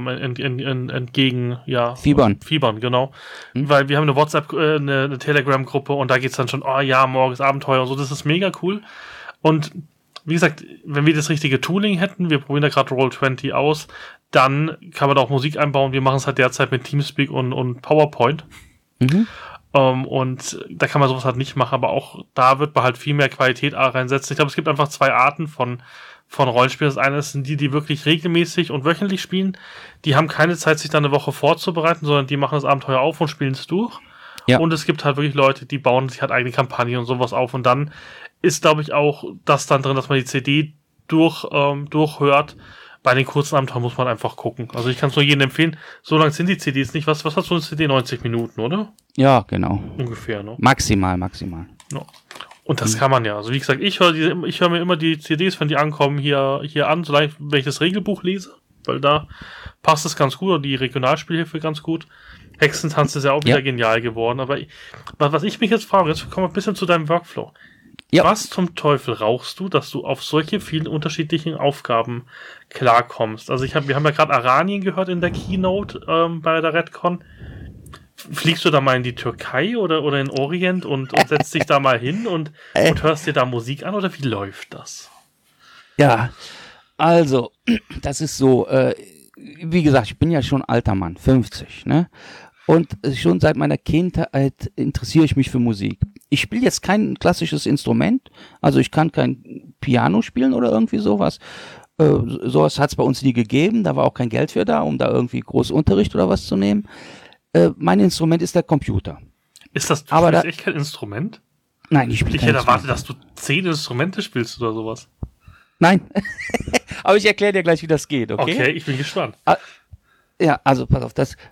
ja. Fiebern, genau. Weil wir haben eine WhatsApp, eine Telegram-Gruppe und da geht's dann schon, oh ja, morgens Abenteuer und so. Das ist mega cool. Und wie gesagt, wenn wir das richtige Tooling hätten, wir probieren da gerade Roll20 aus, dann kann man da auch Musik einbauen. Wir machen es halt derzeit mit Teamspeak und PowerPoint. Und da kann man sowas halt nicht machen, aber auch da wird man halt viel mehr Qualität reinsetzen. Ich glaube, es gibt einfach 2 Arten von Rollenspielen. Das eine sind die wirklich regelmäßig und wöchentlich spielen. Die haben keine Zeit, sich da eine Woche vorzubereiten, sondern die machen das Abenteuer auf und spielen es durch. Ja. Und es gibt halt wirklich Leute, die bauen sich halt eigene Kampagnen und sowas auf. Und dann ist, glaube ich, auch das dann drin, dass man die CD durchhört. Bei den kurzen Abenteuern muss man einfach gucken. Also ich kann es nur jedem empfehlen. So lang sind die CDs nicht. Was hat so eine CD? 90 Minuten, oder? Ja, genau. Ungefähr, ne? Maximal. Ja. Und das kann man ja. Also wie gesagt, ich höre mir immer die CDs, wenn die ankommen, hier an, solange wenn ich das Regelbuch lese. Weil da passt es ganz gut und die Regionalspielhilfe ganz gut. Hexentanz ist ja auch wieder genial geworden. Aber was ich mich jetzt frage, jetzt kommen wir ein bisschen zu deinem Workflow. Ja. Was zum Teufel rauchst du, dass du auf solche vielen unterschiedlichen Aufgaben klarkommst? Also wir haben ja gerade Aranien gehört in der Keynote bei der Redcon. Fliegst du da mal in die Türkei oder in Orient und setzt dich da mal hin und hörst dir da Musik an oder wie läuft das? Ja, also, das ist so, wie gesagt, ich bin ja schon alter Mann, 50, ne? Und schon seit meiner Kindheit interessiere ich mich für Musik. Ich spiele jetzt kein klassisches Instrument, also ich kann kein Piano spielen oder irgendwie sowas. Sowas hat es bei uns nie gegeben, da war auch kein Geld für da, um da irgendwie groß Unterricht oder was zu nehmen. Mein Instrument ist der Computer. Ist das, du Aber spielst da, echt kein Instrument? nein, ich spiele Ich kein hätte Instrument. erwartet, dass du 10 Instrumente spielst oder sowas. Nein, aber ich erkläre dir gleich, wie das geht, okay? Okay, ich bin gespannt. Ja, also pass auf,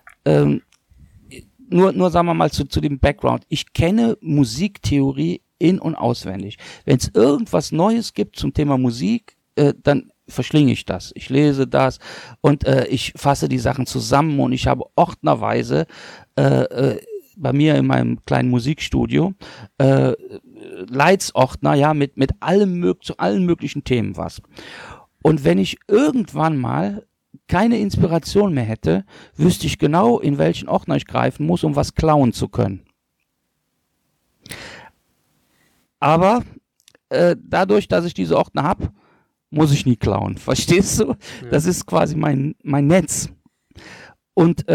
nur sagen wir mal zu dem Background. Ich kenne Musiktheorie in- und auswendig. Wenn es irgendwas Neues gibt zum Thema Musik, dann verschlinge ich das. Ich lese das und ich fasse die Sachen zusammen und ich habe ordnerweise bei mir in meinem kleinen Musikstudio Leitsordner, ja, mit zu allen möglichen Themen was. Und wenn ich irgendwann mal keine Inspiration mehr hätte, wüsste ich genau, in welchen Ordner ich greifen muss, um was klauen zu können. Aber dadurch, dass ich diese Ordner habe, muss ich nie klauen. Verstehst du? Ja. Das ist quasi mein Netz. Und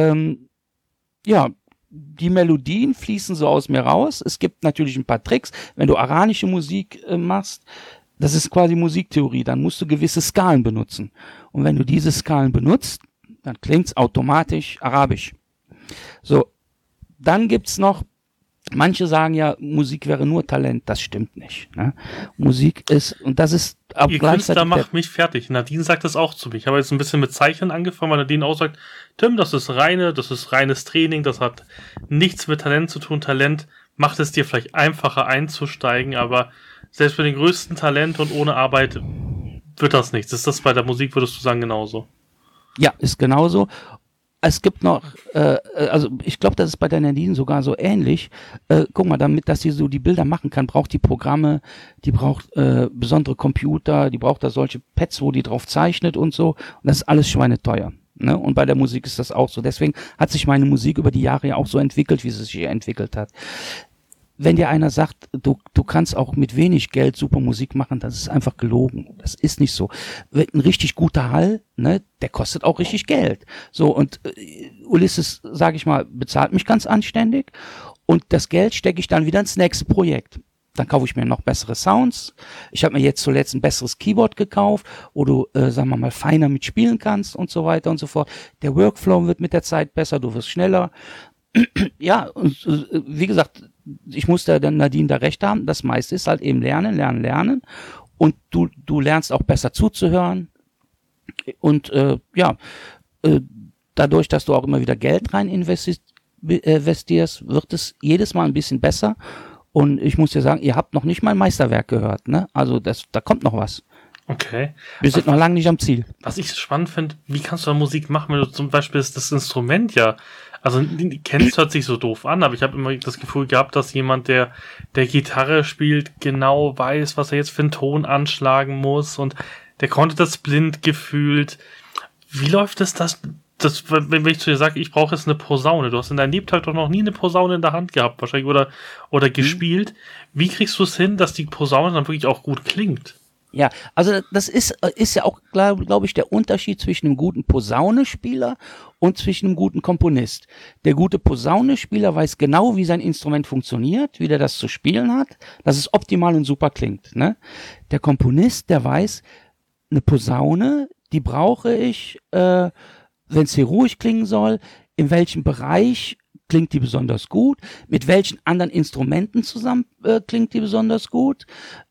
ja, die Melodien fließen so aus mir raus. Es gibt natürlich ein paar Tricks. Wenn du aranische Musik machst, das ist quasi Musiktheorie, dann musst du gewisse Skalen benutzen. Und wenn du diese Skalen benutzt, dann klingt's automatisch arabisch. So, dann gibt's noch, manche sagen ja, Musik wäre nur Talent. Das stimmt nicht. Ne? Musik ist, und das ist auch Ihr Künstler macht mich fertig. Nadine sagt das auch zu mir. Ich habe jetzt ein bisschen mit Zeichnen angefangen, weil Nadine auch sagt, Tim, das ist reines Training, das hat nichts mit Talent zu tun. Talent macht es dir vielleicht einfacher einzusteigen, aber selbst mit dem größten Talent und ohne Arbeit wird das nichts. Ist das bei der Musik, würdest du sagen, genauso? Ja, ist genauso. Es gibt noch, also ich glaube, das ist bei der Nadine sogar so ähnlich. Guck mal, dass sie so die Bilder machen kann, braucht die Programme, die braucht besondere Computer, die braucht da solche Pads, wo die drauf zeichnet und so. Und das ist alles schweineteuer. Ne? Und bei der Musik ist das auch so. Deswegen hat sich meine Musik über die Jahre ja auch so entwickelt, wie sie sich hier entwickelt hat. Wenn dir einer sagt, du kannst auch mit wenig Geld super Musik machen, das ist einfach gelogen. Das ist nicht so. Ein richtig guter Hall, ne, der kostet auch richtig Geld. So, und Ulysses, sage ich mal, bezahlt mich ganz anständig und das Geld stecke ich dann wieder ins nächste Projekt. Dann kaufe ich mir noch bessere Sounds. Ich habe mir jetzt zuletzt ein besseres Keyboard gekauft, wo du, sagen wir mal, feiner mitspielen kannst und so weiter und so fort. Der Workflow wird mit der Zeit besser, du wirst schneller. Ja, und wie gesagt, ich muss da dann Nadine da recht haben, das meiste ist halt eben lernen und du lernst auch besser zuzuhören und dadurch, dass du auch immer wieder Geld rein investierst, wird es jedes Mal ein bisschen besser und ich muss dir sagen, ihr habt noch nicht mein Meisterwerk gehört, ne? Also da kommt noch was. Okay. Wir sind noch lange nicht am Ziel. Was ich spannend finde, wie kannst du da Musik machen, wenn du zum Beispiel das Instrument ja, also kennst, hört sich so doof an, aber ich habe immer das Gefühl gehabt, dass jemand, der Gitarre spielt, genau weiß, was er jetzt für einen Ton anschlagen muss und der konnte das blind gefühlt. Wie läuft das, wenn ich zu dir sage, ich brauche jetzt eine Posaune, du hast in deinem Lebtag doch noch nie eine Posaune in der Hand gehabt, wahrscheinlich, oder gespielt. Wie kriegst du es hin, dass die Posaune dann wirklich auch gut klingt? Ja, also das ist ja auch, glaube ich, der Unterschied zwischen einem guten Posaunespieler und zwischen einem guten Komponist. Der gute Posaunespieler weiß genau, wie sein Instrument funktioniert, wie der das zu spielen hat, dass es optimal und super klingt. Ne? Der Komponist, der weiß, eine Posaune, die brauche ich, wenn es hier ruhig klingen soll, in welchem Bereich klingt die besonders gut, mit welchen anderen Instrumenten zusammen klingt die besonders gut,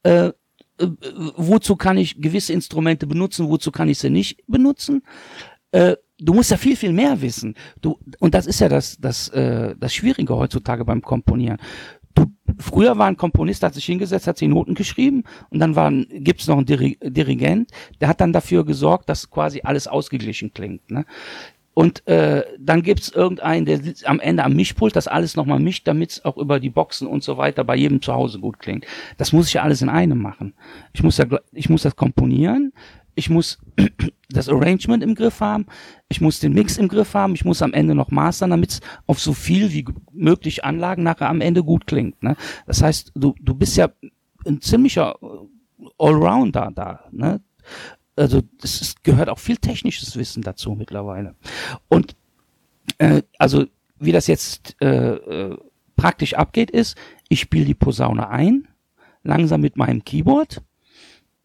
wozu kann ich gewisse Instrumente benutzen, wozu kann ich sie nicht benutzen. Du musst ja viel, viel mehr wissen. Und das ist ja das Schwierige heutzutage beim Komponieren. Früher war ein Komponist, hat sich hingesetzt, hat sich Noten geschrieben und dann gibt's noch einen Dirigent, der hat dann dafür gesorgt, dass quasi alles ausgeglichen klingt. Ne? Und dann gibt's irgendeinen, der sitzt am Ende am Mischpult, das alles nochmal mischt, damit es auch über die Boxen und so weiter bei jedem zu Hause gut klingt. Das muss ich ja alles in einem machen. Ich muss das komponieren, ich muss das Arrangement im Griff haben, ich muss den Mix im Griff haben, ich muss am Ende noch mastern, damit es auf so viel wie möglich Anlagen nachher am Ende gut klingt. Ne? Das heißt, du bist ja ein ziemlicher Allrounder da, ne? Also gehört auch viel technisches Wissen dazu mittlerweile. Und also wie das jetzt praktisch abgeht ist, ich spiele die Posaune ein, langsam mit meinem Keyboard,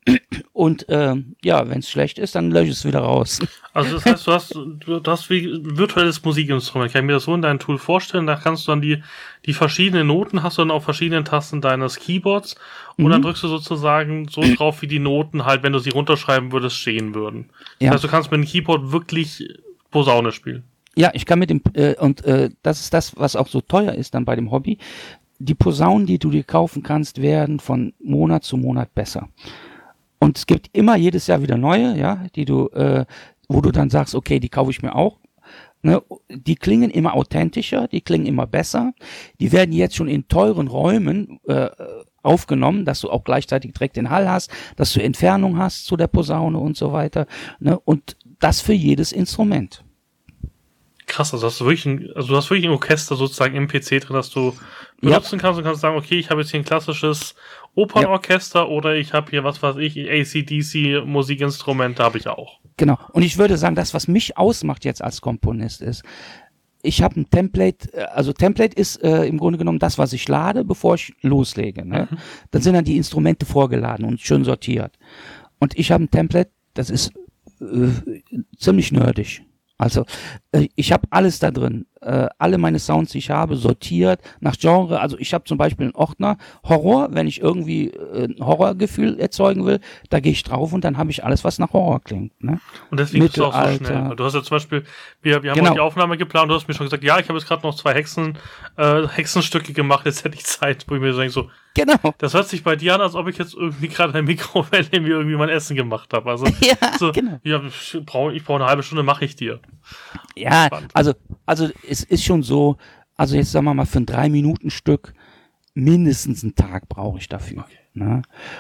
Und ja, wenn es schlecht ist, dann lösche ich es wieder raus. Also das heißt, du hast wie ein virtuelles Musikinstrument. Kann ich mir das so in deinem Tool vorstellen? Da kannst du dann die verschiedenen Noten hast du dann auf verschiedenen Tasten deines Keyboards und dann drückst du sozusagen so drauf, wie die Noten halt, wenn du sie runterschreiben würdest, stehen würden. Das heißt, du kannst mit dem Keyboard wirklich Posaune spielen. Ja, ich kann mit dem, das ist das, was auch so teuer ist dann bei dem Hobby. Die Posaunen, die du dir kaufen kannst, werden von Monat zu Monat besser. Und es gibt immer jedes Jahr wieder neue, ja, die du, wo du dann sagst, okay, die kaufe ich mir auch. Ne? Die klingen immer authentischer, die klingen immer besser. Die werden jetzt schon in teuren Räumen aufgenommen, dass du auch gleichzeitig direkt den Hall hast, dass du Entfernung hast zu der Posaune und so weiter. Ne? Und das für jedes Instrument. Krass, also du hast wirklich ein Orchester sozusagen im PC drin, das du benutzen kannst und kannst sagen, okay, ich habe jetzt hier ein klassisches Opernorchester oder ich habe hier, was weiß ich, AC/DC Musikinstrumente habe ich auch. Genau. Und ich würde sagen, das, was mich ausmacht jetzt als Komponist ist, ich habe ein Template, also Template ist im Grunde genommen das, was ich lade, bevor ich loslege. Ne? Dann sind dann die Instrumente vorgeladen und schön sortiert. Und ich habe ein Template, das ist ziemlich nerdig. Also ich habe alles da drin, alle meine Sounds, die ich habe, sortiert nach Genre. Also ich habe zum Beispiel einen Ordner Horror, wenn ich irgendwie ein Horrorgefühl erzeugen will, da gehe ich drauf und dann habe ich alles, was nach Horror klingt. Ne? Und deswegen bist du auch so schnell. Du hast ja zum Beispiel, wir haben auch die Aufnahme geplant, du hast mir schon gesagt, ja, ich habe jetzt gerade noch 2 Hexenstücke gemacht, jetzt hätte ich Zeit, wo ich mir so, genau. Das hört sich bei dir an, als ob ich jetzt irgendwie gerade in der Mikrowelle mir irgendwie mein Essen gemacht habe. Also, genau. Ja, ich brauche eine halbe Stunde, mache ich dir. Ja, also es ist schon so, also jetzt sagen wir mal für ein 3-Minuten-Stück mindestens einen Tag brauche ich dafür. Okay.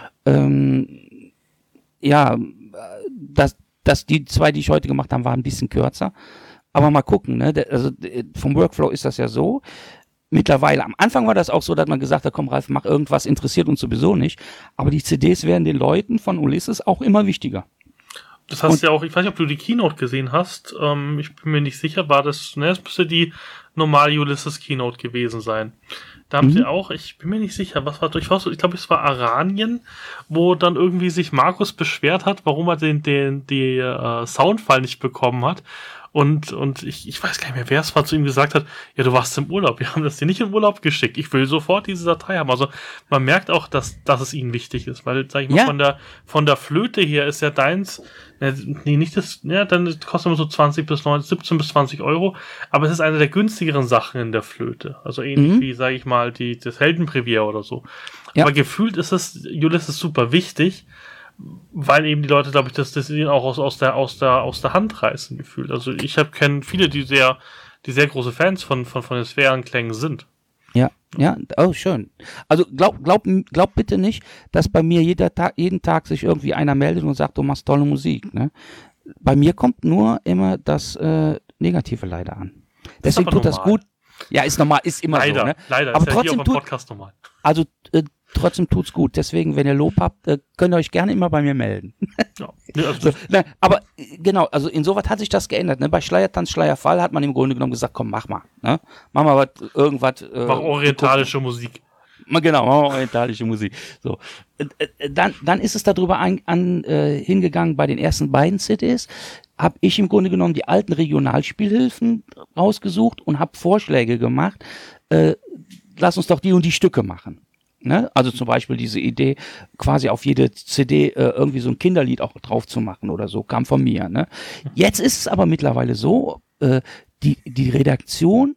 Ne? Ja, die 2, die ich heute gemacht habe, waren ein bisschen kürzer. Aber mal gucken, ne? Also vom Workflow ist das ja so. Mittlerweile, am Anfang war das auch so, dass man gesagt hat, komm Ralf, mach irgendwas, interessiert uns sowieso nicht. Aber die CDs werden den Leuten von Ulysses auch immer wichtiger. Das hast du ja auch, ich weiß nicht, ob du die Keynote gesehen hast, ich bin mir nicht sicher, das müsste die normale Ulysses Keynote gewesen sein. Da haben sie auch, ich bin mir nicht sicher, was war, ich glaube, es war Aranien, wo dann irgendwie sich Markus beschwert hat, warum er die Soundfile nicht bekommen hat. Und ich weiß gar nicht mehr, wer es war, zu ihm gesagt hat, ja, du warst im Urlaub, wir haben das dir nicht im Urlaub geschickt, ich will sofort diese Datei haben. Also man merkt auch, dass es ihnen wichtig ist, weil, sag ich mal, von der Flöte her ist ja deins, nicht das, ja, dann kostet immer so 17 bis 20 Euro, aber es ist eine der günstigeren Sachen in der Flöte. Also ähnlich wie, sag ich mal, das Heldenbrevier oder so. Ja. Aber gefühlt ist Ulysses super wichtig, weil eben die Leute, glaube ich, das ihnen auch aus der Hand reißen gefühlt. Also ich kenne viele, die sehr große Fans von den Sphärenklängen sind. Ja, oh schön. Also glaub bitte nicht, dass bei mir jeden Tag sich irgendwie einer meldet und sagt, du machst tolle Musik. Ne? Bei mir kommt nur immer das Negative leider an. Deswegen tut das gut. Ja, ist normal, ist immer leider, so. Ne? Leider, aber ist trotzdem ja hier auf dem Podcast normal. Also trotzdem tut's gut. Deswegen, wenn ihr Lob habt, könnt ihr euch gerne immer bei mir melden. Ja. Nee, also aber genau, also insoweit hat sich das geändert. Ne? Bei Schleiertanz, Schleierfall hat man im Grunde genommen gesagt, komm, mach mal. Ne? Mach mal irgendwas. Mach orientalische Musik. Genau, orientalische Musik. So, dann ist es darüber hingegangen bei den ersten beiden CDs. Habe ich im Grunde genommen die alten Regionalspielhilfen rausgesucht und habe Vorschläge gemacht. Lass uns doch die und die Stücke machen. Ne? Also zum Beispiel diese Idee, quasi auf jede CD irgendwie so ein Kinderlied auch drauf zu machen oder so, kam von mir. Ne? Jetzt ist es aber mittlerweile so, die Redaktion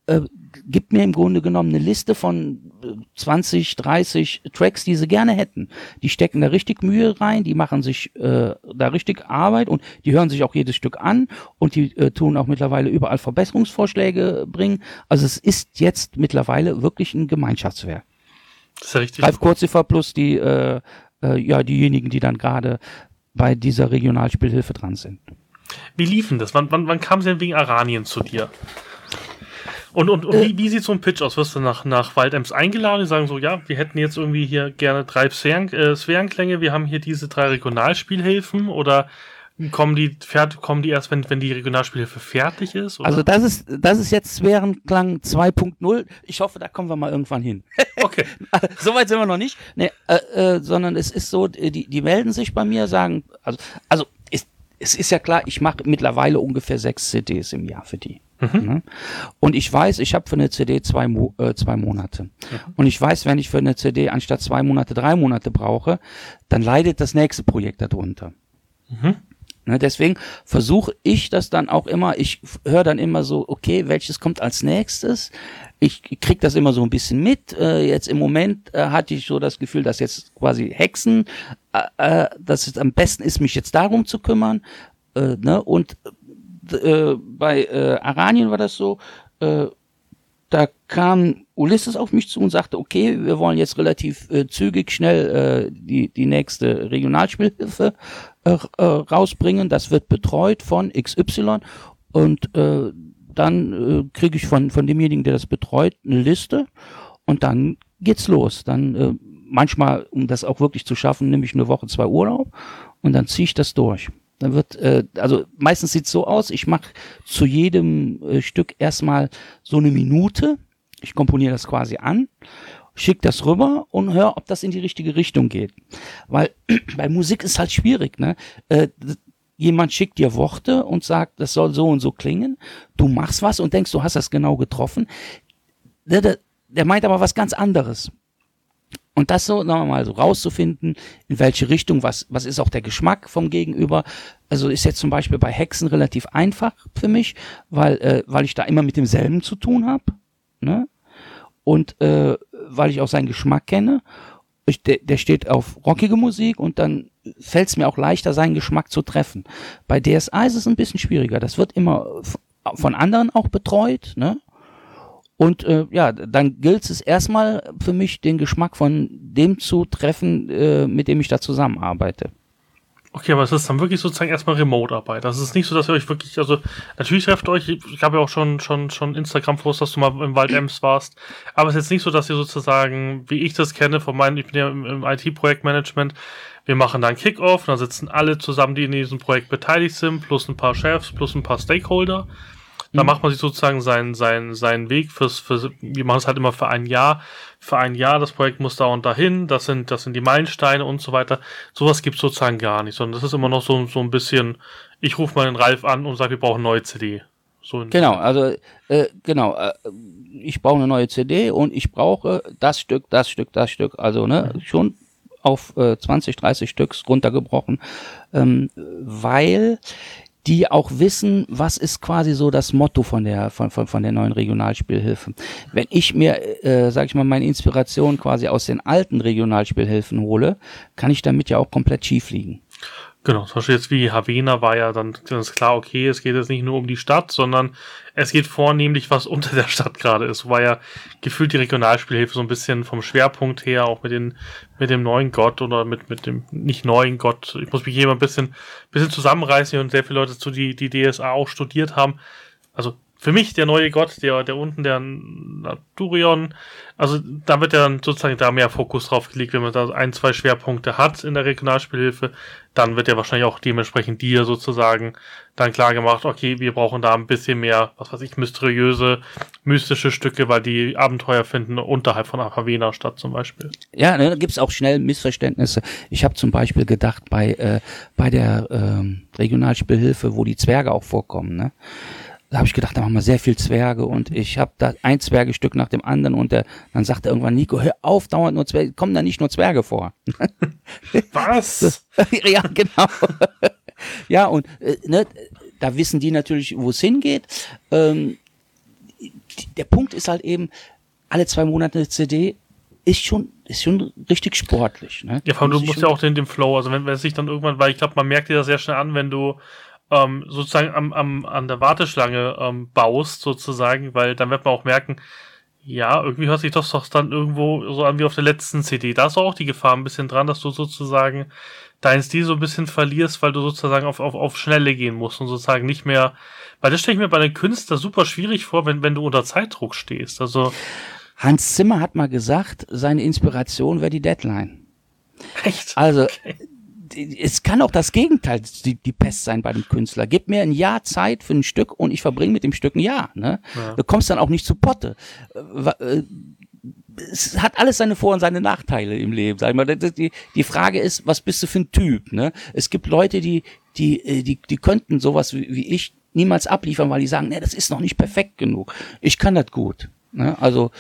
gibt mir im Grunde genommen eine Liste von 20, 30 Tracks, die sie gerne hätten. Die stecken da richtig Mühe rein, die machen sich da richtig Arbeit und die hören sich auch jedes Stück an und die tun auch mittlerweile überall Verbesserungsvorschläge bringen. Also es ist jetzt mittlerweile wirklich ein Gemeinschaftswerk. Das ist ja richtig. Ralf Kurziffer plus diejenigen, die dann gerade bei dieser Regionalspielhilfe dran sind. Wie liefen das? Wann kam sie denn wegen Aranien zu dir? Und wie sieht so ein Pitch aus? Wirst du nach Waldems eingeladen? Die sagen so, ja, wir hätten jetzt irgendwie hier gerne 3 Sphärenklänge, wir haben hier diese 3 Regionalspielhilfen oder kommen die erst, wenn die Regionalspielhilfe fertig ist? Oder? Also das ist jetzt Sphärenklang 2.0. Ich hoffe, da kommen wir mal irgendwann hin. Okay. Soweit sind wir noch nicht. Nee, sondern es ist so, die melden sich bei mir, sagen, also es ist ja klar, ich mache mittlerweile ungefähr 6 CDs im Jahr für die. Ne? Und ich weiß, ich habe für eine CD 2 Monate. Und ich weiß, wenn ich für eine CD anstatt 2 Monate 3 Monate brauche, dann leidet das nächste Projekt darunter. Ne, deswegen versuche ich das dann auch immer, ich höre dann immer so, okay, welches kommt als nächstes? Ich krieg das immer so ein bisschen mit. Jetzt im Moment hatte ich so das Gefühl, dass jetzt quasi Hexen, dass es am besten ist, mich jetzt darum zu kümmern. Ne? Und bei Aranien war das so, da kam Ulysses auf mich zu und sagte, okay, wir wollen jetzt relativ zügig schnell die nächste Regionalspielhilfe rausbringen. Das wird betreut von XY und dann kriege ich von demjenigen, der das betreut, eine Liste und dann geht's los. Dann manchmal, um das auch wirklich zu schaffen, nehme ich eine Woche 2 Urlaub und dann ziehe ich das durch. Dann wird, also meistens sieht's so aus, ich mache zu jedem Stück erstmal so eine Minute, ich komponiere das quasi an, schicke das rüber und höre, ob das in die richtige Richtung geht. Weil bei Musik ist halt schwierig, ne? Jemand schickt dir Worte und sagt, das soll so und so klingen, du machst was und denkst, du hast das genau getroffen. Der meint aber was ganz anderes. Und das so, sagen wir mal, so rauszufinden, in welche Richtung, was ist auch der Geschmack vom Gegenüber. Also ist jetzt zum Beispiel bei Hexen relativ einfach für mich, weil ich da immer mit demselben zu tun habe, ne? Und weil ich auch seinen Geschmack kenne. Der steht auf rockige Musik und dann fällt es mir auch leichter, seinen Geschmack zu treffen. Bei DSA ist es ein bisschen schwieriger. Das wird immer von anderen auch betreut, ne? Und dann gilt es erstmal für mich, den Geschmack von dem zu treffen, mit dem ich da zusammenarbeite. Okay, aber es ist dann wirklich sozusagen erstmal Remote-Arbeit. Das ist nicht so, dass ihr euch wirklich, also natürlich trefft euch, ich habe ja auch schon Instagram-Posts, dass du mal im Wald Ems warst, aber es ist jetzt nicht so, dass ihr sozusagen, wie ich das kenne, ich bin ja im IT-Projektmanagement, wir machen dann Kick-Off, dann sitzen alle zusammen, die in diesem Projekt beteiligt sind, plus ein paar Chefs, plus ein paar Stakeholder. Da macht man sich sozusagen seinen Weg wir machen es halt immer für ein Jahr. Für ein Jahr, das Projekt muss da und dahin, das sind die Meilensteine und so weiter. Sowas gibt's sozusagen gar nicht, sondern das ist immer noch so ein bisschen, ich rufe mal den Ralf an und sage, wir brauchen eine neue CD. Genau, also ich brauche eine neue CD und ich brauche das Stück, also schon auf 20, 30 Stücks runtergebrochen, weil die auch wissen, was ist quasi so das Motto von der neuen Regionalspielhilfe. Wenn ich mir, sag ich mal, meine Inspiration quasi aus den alten Regionalspielhilfen hole, kann ich damit ja auch komplett schief liegen. Genau, zum Beispiel jetzt wie Havena war ja dann ganz klar, okay, es geht jetzt nicht nur um die Stadt, sondern es geht vornehmlich, was unter der Stadt gerade ist. So war ja gefühlt die Regionalspielhilfe so ein bisschen vom Schwerpunkt her, auch mit dem neuen Gott oder mit dem nicht neuen Gott. Ich muss mich hier mal ein bisschen zusammenreißen und sehr viele Leute die DSA auch studiert haben. Also für mich der neue Gott, der unten, der Naturion, also da wird ja dann sozusagen da mehr Fokus drauf gelegt, wenn man da 1, 2 Schwerpunkte hat in der Regionalspielhilfe, dann wird ja wahrscheinlich auch dementsprechend dir sozusagen dann klar gemacht, okay, wir brauchen da ein bisschen mehr, was weiß ich, mystische Stücke, weil die Abenteuer finden unterhalb von Havena statt zum Beispiel. Ja, da gibt's auch schnell Missverständnisse. Ich habe zum Beispiel gedacht, bei der Regionalspielhilfe, wo die Zwerge auch vorkommen, ne? Da habe ich gedacht, da machen wir sehr viel Zwerge und ich habe da ein Zwergestück nach dem anderen und dann sagt er irgendwann, Nico, hör auf, dauernd nur Zwerge, kommen da nicht nur Zwerge vor. Was? Ja, genau. Ja, und da wissen die natürlich, wo es hingeht. Der Punkt ist halt eben, alle 2 Monate eine CD ist schon richtig sportlich. Ne? Ja, vor allem, du musst ja auch den Flow, also wenn es sich dann irgendwann, weil ich glaube, man merkt dir das sehr schnell an, wenn du sozusagen an der Warteschlange baust, sozusagen, weil dann wird man auch merken, ja, irgendwie hört sich das doch dann irgendwo so an wie auf der letzten CD. Da ist auch die Gefahr ein bisschen dran, dass du sozusagen deinen Stil so ein bisschen verlierst, weil du sozusagen auf Schnelle gehen musst und sozusagen nicht mehr, weil das stelle ich mir bei den Künstlern super schwierig vor, wenn du unter Zeitdruck stehst. Also Hans Zimmer hat mal gesagt, seine Inspiration wäre die Deadline. Echt? Also okay. es kann auch das Gegenteil die Pest sein bei dem Künstler. Gib mir ein Jahr Zeit für ein Stück und ich verbringe mit dem Stück ein Jahr. Ne? Ja. Du kommst dann auch nicht zu Potte. Es hat alles seine Vor- und seine Nachteile im Leben. Sag ich mal. Die Frage ist, was bist du für ein Typ? Ne? Es gibt Leute, die könnten sowas wie ich niemals abliefern, weil die sagen, nee, das ist noch nicht perfekt genug. Ich kann das gut. Ne? Also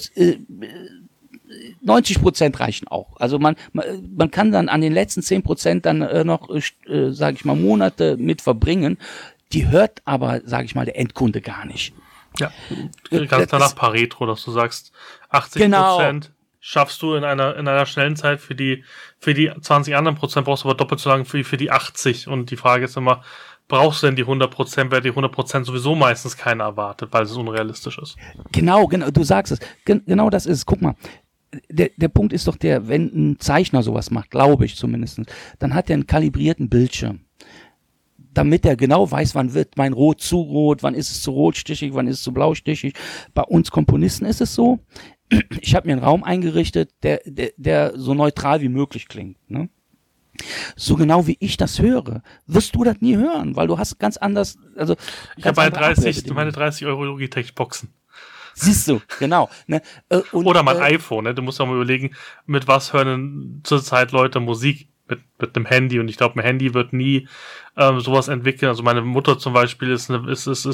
90% reichen auch. Also man kann dann an den letzten 10% dann noch, sage ich mal, Monate mit verbringen. Die hört aber, sage ich mal, der Endkunde gar nicht. Ja, ganz danach Pareto, dass du sagst, 80% genau. Schaffst du in einer schnellen Zeit für die 20 anderen Prozent, brauchst du aber doppelt so lange für die 80. Und die Frage ist immer, brauchst du denn die 100%, weil die 100% sowieso meistens keiner erwartet, weil es unrealistisch ist. Genau, du sagst es. Genau das ist es. Guck mal, der Punkt ist doch der, wenn ein Zeichner sowas macht, glaube ich zumindest, dann hat er einen kalibrierten Bildschirm. Damit er genau weiß, wann wird mein Rot zu rot, wann ist es zu rotstichig, wann ist es zu blaustichig. Bei uns Komponisten ist es so, ich habe mir einen Raum eingerichtet, der so neutral wie möglich klingt. Ne? So genau wie ich das höre, wirst du das nie hören, weil du hast ganz anders. Also ich habe meine 30 Euro Logitech-Boxen. Siehst du, genau. Ne? Oder mein iPhone, ne? Du musst auch mal überlegen, mit was hören zurzeit Leute Musik. Mit einem Handy, und ich glaube, ein Handy wird nie sowas entwickeln. Also meine Mutter zum Beispiel ist ich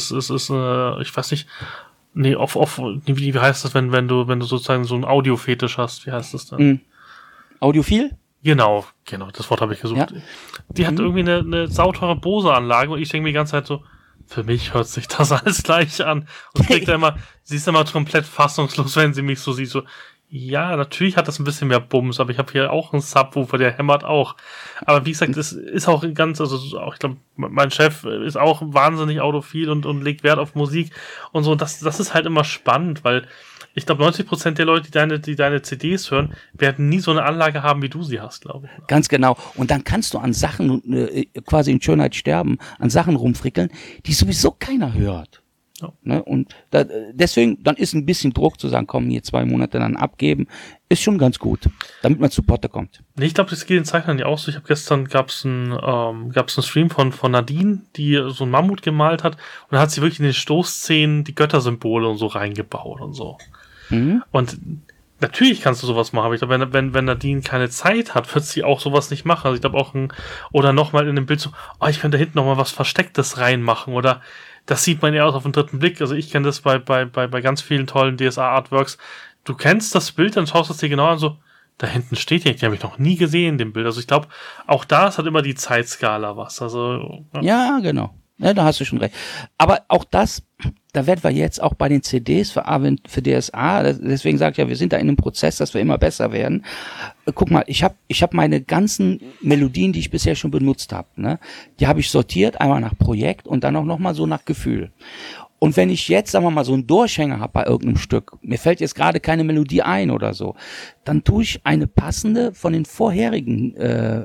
weiß nicht, nee, wie heißt das, wenn du sozusagen so einen Audiofetisch hast, wie heißt das dann? Audiophil? Genau, das Wort habe ich gesucht. Ja. Die hat irgendwie eine sauteure Bose-Anlage und ich denke mir die ganze Zeit so, für mich hört sich das alles gleich an. Und sie ist immer komplett fassungslos, wenn sie mich so sieht, so, ja, natürlich hat das ein bisschen mehr Bums, aber ich habe hier auch einen Subwoofer, der hämmert auch. Aber wie gesagt, es ist auch ich glaube, mein Chef ist auch wahnsinnig audiophil und legt Wert auf Musik und so. Und das ist halt immer spannend, weil ich glaube, 90% der Leute, die deine CDs hören, werden nie so eine Anlage haben, wie du sie hast, glaube ich. Ganz genau. Und dann kannst du an Sachen, quasi in Schönheit sterben, an Sachen rumfrickeln, die sowieso keiner hört. Ja. Ne? Und deswegen, dann ist ein bisschen Druck zu sagen, komm, hier 2 Monate dann abgeben, ist schon ganz gut, damit man zu Potte kommt. Nee, ich glaube, das geht den Zeichnern nicht aus. Ich habe gestern gab's einen Stream von Nadine, die so einen Mammut gemalt hat, und dann hat sie wirklich in den Stoßszenen die Göttersymbole und so reingebaut und so. Mhm. Und natürlich kannst du sowas machen, aber ich glaube, wenn Nadine keine Zeit hat, wird sie auch sowas nicht machen. Also ich glaube auch oder nochmal in dem Bild so, ich könnte da hinten nochmal was Verstecktes reinmachen, oder das sieht man ja aus auf den dritten Blick. Also ich kenne das bei ganz vielen tollen DSA-Artworks. Du kennst das Bild, dann schaust du es dir genau an, so, da hinten steht die habe ich noch nie gesehen in dem Bild. Also ich glaube, auch da hat immer die Zeitskala was. Also ja, genau. Ja, da hast du schon recht. Aber auch das, da werden wir jetzt auch bei den CDs für DSA, deswegen sage ich ja, wir sind da in einem Prozess, dass wir immer besser werden. Guck mal, ich hab meine ganzen Melodien, die ich bisher schon benutzt habe, ne, die habe ich sortiert, einmal nach Projekt und dann auch nochmal so nach Gefühl. Und wenn ich jetzt, sagen wir mal, so einen Durchhänger habe bei irgendeinem Stück, mir fällt jetzt gerade keine Melodie ein oder so, dann tue ich eine passende von den vorherigen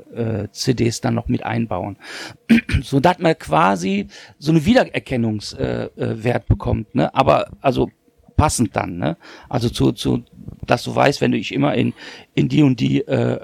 CDs dann noch mit einbauen, so dass man quasi so eine Wiedererkennungswert bekommt, ne? Aber also passend dann, ne? Also zu dass du weißt, wenn ich immer in die und die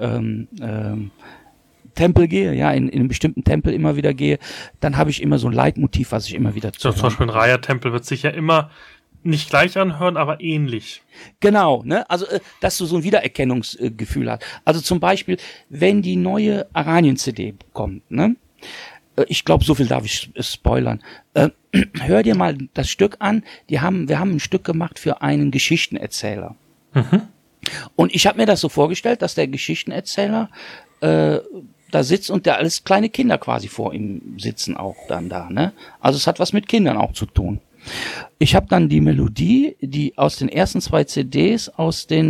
Tempel gehe, ja, in einem bestimmten Tempel immer wieder gehe, dann habe ich immer so ein Leitmotiv, was ich immer wieder zum Beispiel ein Raya-Tempel wird sich ja immer nicht gleich anhören, aber ähnlich. Genau, ne? Also, dass du so ein Wiedererkennungsgefühl hast. Also zum Beispiel, wenn die neue Aranien-CD kommt, ne? Ich glaube, so viel darf ich spoilern. Hör dir mal das Stück an. Wir haben ein Stück gemacht für einen Geschichtenerzähler. Mhm. Und ich habe mir das so vorgestellt, dass der Geschichtenerzähler da sitzt und der alles kleine Kinder quasi vor ihm sitzen auch dann da, ne? Also es hat was mit Kindern auch zu tun. Ich habe dann die Melodie, die aus den ersten 2 CDs die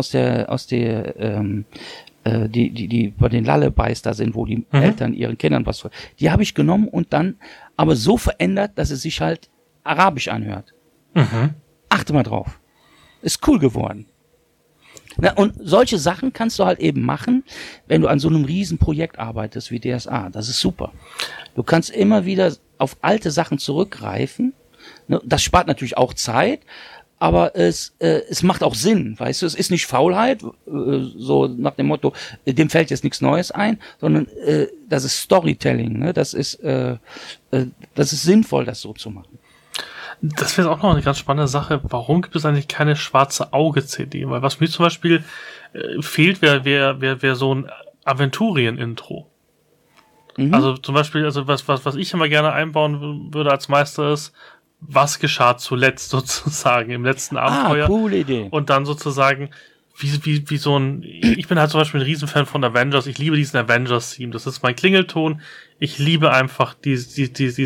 bei den Lullabies da sind, wo die Eltern ihren Kindern was, die habe ich genommen und dann aber so verändert, dass es sich halt arabisch anhört. Mhm. Achte mal drauf. Ist cool geworden. Na, und solche Sachen kannst du halt eben machen, wenn du an so einem Riesenprojekt arbeitest wie DSA. Das ist super. Du kannst immer wieder auf alte Sachen zurückgreifen. Das spart natürlich auch Zeit, aber es macht auch Sinn, weißt du, es ist nicht Faulheit, so nach dem Motto, dem fällt jetzt nichts Neues ein, sondern das ist Storytelling, ne? Das ist sinnvoll, das so zu machen. Das wäre auch noch eine ganz spannende Sache. Warum gibt es eigentlich keine schwarze Auge-CD? Weil was mir zum Beispiel fehlt, wäre so ein Aventurien-Intro. Also zum Beispiel, also was ich immer gerne einbauen würde als Meister ist, was geschah zuletzt sozusagen im letzten Abenteuer. Coole Idee. Und dann sozusagen wie so ein, ich bin halt zum Beispiel ein Riesenfan von Avengers, ich liebe diesen Avengers-Theme, das ist mein Klingelton, ich liebe einfach dieses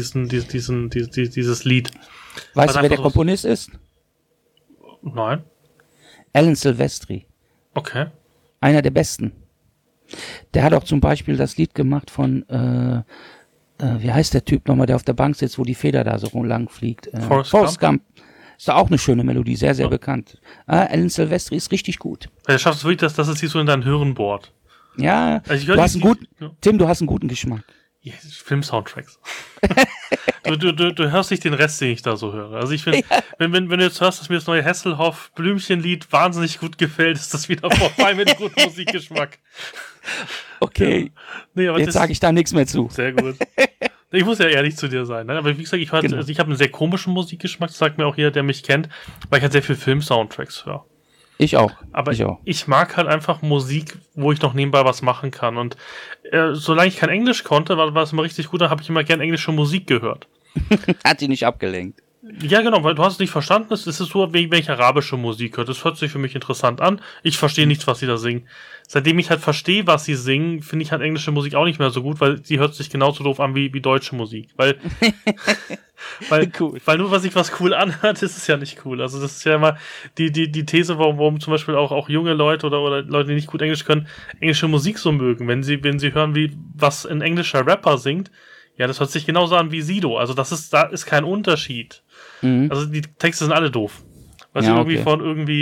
Lied. Weißt du, wer der Komponist ist? Nein. Alan Silvestri. Okay. Einer der besten. Der hat auch zum Beispiel das Lied gemacht von, wie heißt der Typ nochmal, der auf der Bank sitzt, wo die Feder da so lang fliegt? Forrest Gump. Ist da auch eine schöne Melodie, sehr, sehr bekannt. Alan Silvestri ist richtig gut. Er schafft es wirklich, dass es sich so in dein Hirn bohrt. Ja, also du hast einen guten, Tim, du hast einen guten Geschmack. Ja, Film-Soundtracks. du hörst nicht den Rest, den ich da so höre. Also ich finde, wenn du jetzt hörst, dass mir das neue Hasselhoff-Blümchen-Lied wahnsinnig gut gefällt, ist das wieder vorbei mit gutem Musikgeschmack. Okay. Ja. Nee, aber jetzt sage ich da nichts mehr zu. Sehr gut. Ich muss ja ehrlich zu dir sein. Ne? Aber wie gesagt, ich habe einen sehr komischen Musikgeschmack, das sagt mir auch jeder, der mich kennt, weil ich halt sehr viel Film-Soundtracks höre. Ich auch. Aber ich mag halt einfach Musik, wo ich noch nebenbei was machen kann. Und solange ich kein Englisch konnte, war es immer richtig gut, da habe ich immer gern englische Musik gehört. Hat die nicht abgelenkt. Ja, genau, weil du hast es nicht verstanden. Es ist so, wie wenn ich arabische Musik höre. Das hört sich für mich interessant an. Ich verstehe nichts, was sie da singen. Seitdem ich halt verstehe, was sie singen, finde ich halt englische Musik auch nicht mehr so gut, weil sie hört sich genauso doof an wie deutsche Musik. Weil cool. Weil nur, was sich was cool anhört, ist es ja nicht cool. Also das ist ja immer die These, warum zum Beispiel auch junge Leute oder Leute, die nicht gut Englisch können, englische Musik so mögen. Wenn sie hören, was ein englischer Rapper singt, ja, das hört sich genauso an wie Sido. Also da ist kein Unterschied. Also die Texte sind alle doof. Weil sie irgendwie von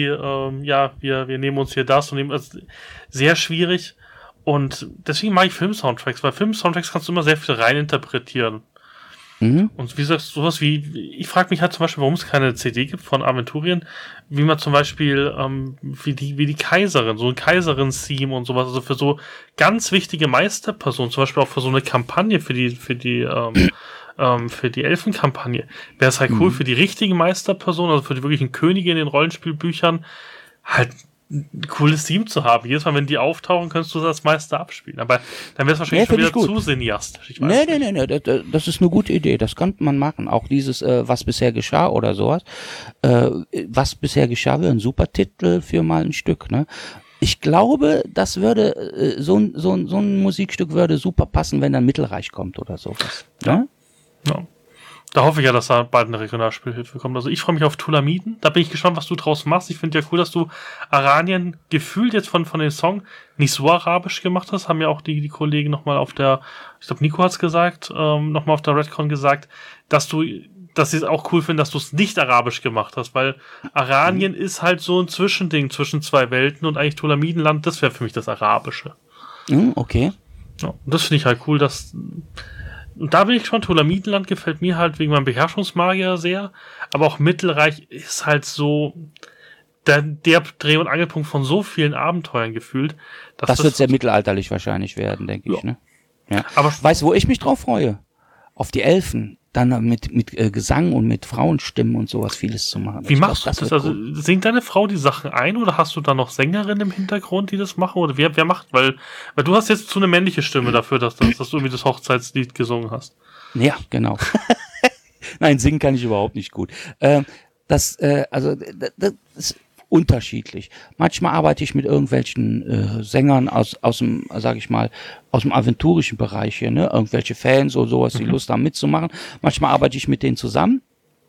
wir nehmen uns hier das und nehmen, also sehr schwierig. Und deswegen mag ich Film-Soundtracks, weil Film-Soundtracks kannst du immer sehr viel reininterpretieren. Und wie sagst du sowas wie, ich frage mich halt zum Beispiel, warum es keine CD gibt von Aventurien, wie man zum Beispiel, wie die Kaiserin, so ein Kaiserin-Theme und sowas, also für so ganz wichtige Meisterpersonen, zum Beispiel auch für so eine Kampagne, für die Elfenkampagne, wäre es halt cool für die richtigen Meisterpersonen, also für die wirklichen Könige in den Rollenspielbüchern, halt ein cooles Team zu haben. Jedes Mal, wenn die auftauchen, kannst du das als Meister abspielen. Aber dann wäre es wahrscheinlich schon wieder zu cineastisch. Nee, das ist eine gute Idee. Das könnte man machen. Auch dieses, was bisher geschah oder sowas. Was bisher geschah, wäre ein super Titel für mal ein Stück, ne? Ich glaube, das würde, so ein Musikstück würde super passen, wenn dann Mittelreich kommt oder sowas. Ne? Ja. Da hoffe ich ja, dass da bald eine Regionalspielhilfe kommt. Also ich freue mich auf Tulamiden. Da bin ich gespannt, was du draus machst. Ich finde ja cool, dass du Aranien gefühlt jetzt von dem Song nicht so arabisch gemacht hast. Haben ja auch die Kollegen nochmal auf der, ich glaube Nico hat's gesagt, nochmal auf der Redcon gesagt, dass sie es auch cool finden, dass du es nicht arabisch gemacht hast, weil Aranien ist halt so ein Zwischending zwischen zwei Welten und eigentlich Tulamidenland, das wäre für mich das Arabische. Okay. Ja, und das finde ich halt cool, dass... Und da bin ich schon, Tulamidenland gefällt mir halt wegen meinem Beherrschungsmagier sehr, aber auch Mittelreich ist halt so der Dreh- und Angelpunkt von so vielen Abenteuern gefühlt. Das wird sehr mittelalterlich wahrscheinlich werden, denke ich, ne? Ja. Aber weißt du, wo ich mich drauf freue? Auf die Elfen. Dann mit Gesang und mit Frauenstimmen und sowas vieles zu machen. Wie machst du das? Also singt deine Frau die Sachen ein oder hast du da noch Sängerinnen im Hintergrund, die das machen? Oder wer macht? Weil du hast jetzt so eine männliche Stimme dafür, dass du irgendwie das Hochzeitslied gesungen hast. Ja, genau. Nein, singen kann ich überhaupt nicht gut. Das ist unterschiedlich. Manchmal arbeite ich mit irgendwelchen Sängern aus dem, sag ich mal, aus dem aventurischen Bereich hier, ne? Irgendwelche Fans oder sowas, die Lust haben mitzumachen. Manchmal arbeite ich mit denen zusammen.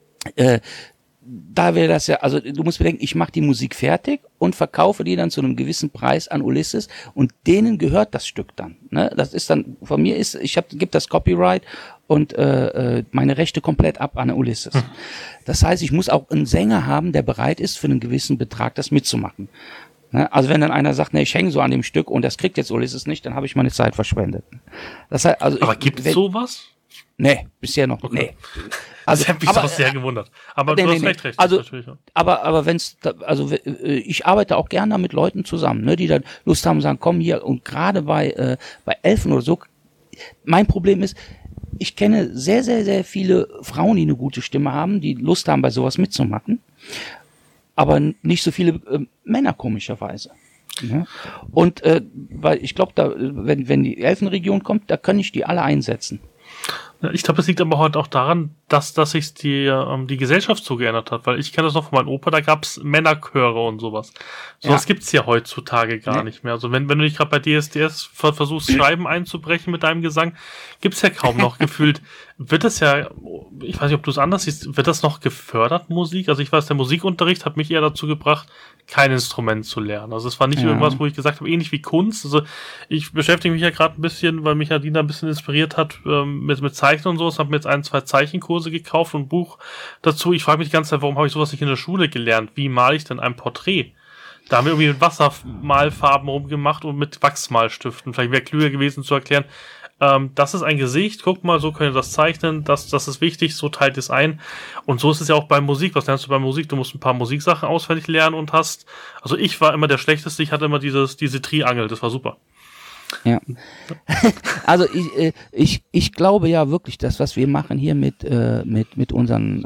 Da wäre das ja, also du musst bedenken, ich mache die Musik fertig und verkaufe die dann zu einem gewissen Preis an Ulysses und denen gehört das Stück dann. Ne? Das ist dann, von mir ist, gebe das Copyright und meine Rechte komplett ab an Ulysses. Das heißt, ich muss auch einen Sänger haben, der bereit ist, für einen gewissen Betrag das mitzumachen. Ne? Also wenn dann einer sagt, ne, ich hänge so an dem Stück und das kriegt jetzt Ulysses nicht, dann habe ich meine Zeit verschwendet. Das heißt, also aber gibt es sowas? Nee, bisher noch. Okay. Nee. Also, das hat mich auch sehr gewundert. Aber du hast recht. Also, natürlich. aber ich arbeite auch gerne mit Leuten zusammen, ne, die dann Lust haben, sagen, komm hier, und gerade bei Elfen oder so, mein Problem ist, ich kenne sehr, sehr, sehr viele Frauen, die eine gute Stimme haben, die Lust haben, bei sowas mitzumachen, aber nicht so viele Männer, komischerweise. Ja? Und weil ich glaube, da, wenn die Elfenregion kommt, da kann ich die alle einsetzen. Ich glaube, es liegt aber heute auch daran, dass sich die Gesellschaft so geändert hat, weil ich kenne das noch von meinem Opa, da gab's Männerchöre und sowas. Sowas gibt's ja heutzutage gar nicht mehr. Also wenn du dich gerade bei DSDS versuchst, Schreiben einzubrechen mit deinem Gesang, gibt's ja kaum noch. Gefühlt wird es ja, ich weiß nicht, ob du es anders siehst, wird das noch gefördert, Musik? Also ich weiß, der Musikunterricht hat mich eher dazu gebracht, kein Instrument zu lernen. Also es war nicht irgendwas, wo ich gesagt habe, ähnlich wie Kunst. Also ich beschäftige mich ja gerade ein bisschen, weil mich Adina ein bisschen inspiriert hat mit Zeichnen und sowas, habe mir jetzt 1-2 Zeichenkurse gekauft und ein Buch dazu. Ich frage mich die ganze Zeit, warum habe ich sowas nicht in der Schule gelernt? Wie male ich denn ein Porträt? Da haben wir irgendwie mit Wassermalfarben rumgemacht und mit Wachsmalstiften. Vielleicht wäre klüger gewesen zu erklären, das ist ein Gesicht, guck mal, so könnt ihr das zeichnen, das ist wichtig, so teilt es ein. Und so ist es ja auch bei Musik. Was lernst du bei Musik? Du musst ein paar Musiksachen auswendig lernen und hast, also ich war immer der Schlechteste, ich hatte immer diese Triangel, das war super. Ja. Also ich glaube ja wirklich, dass was wir machen hier mit unseren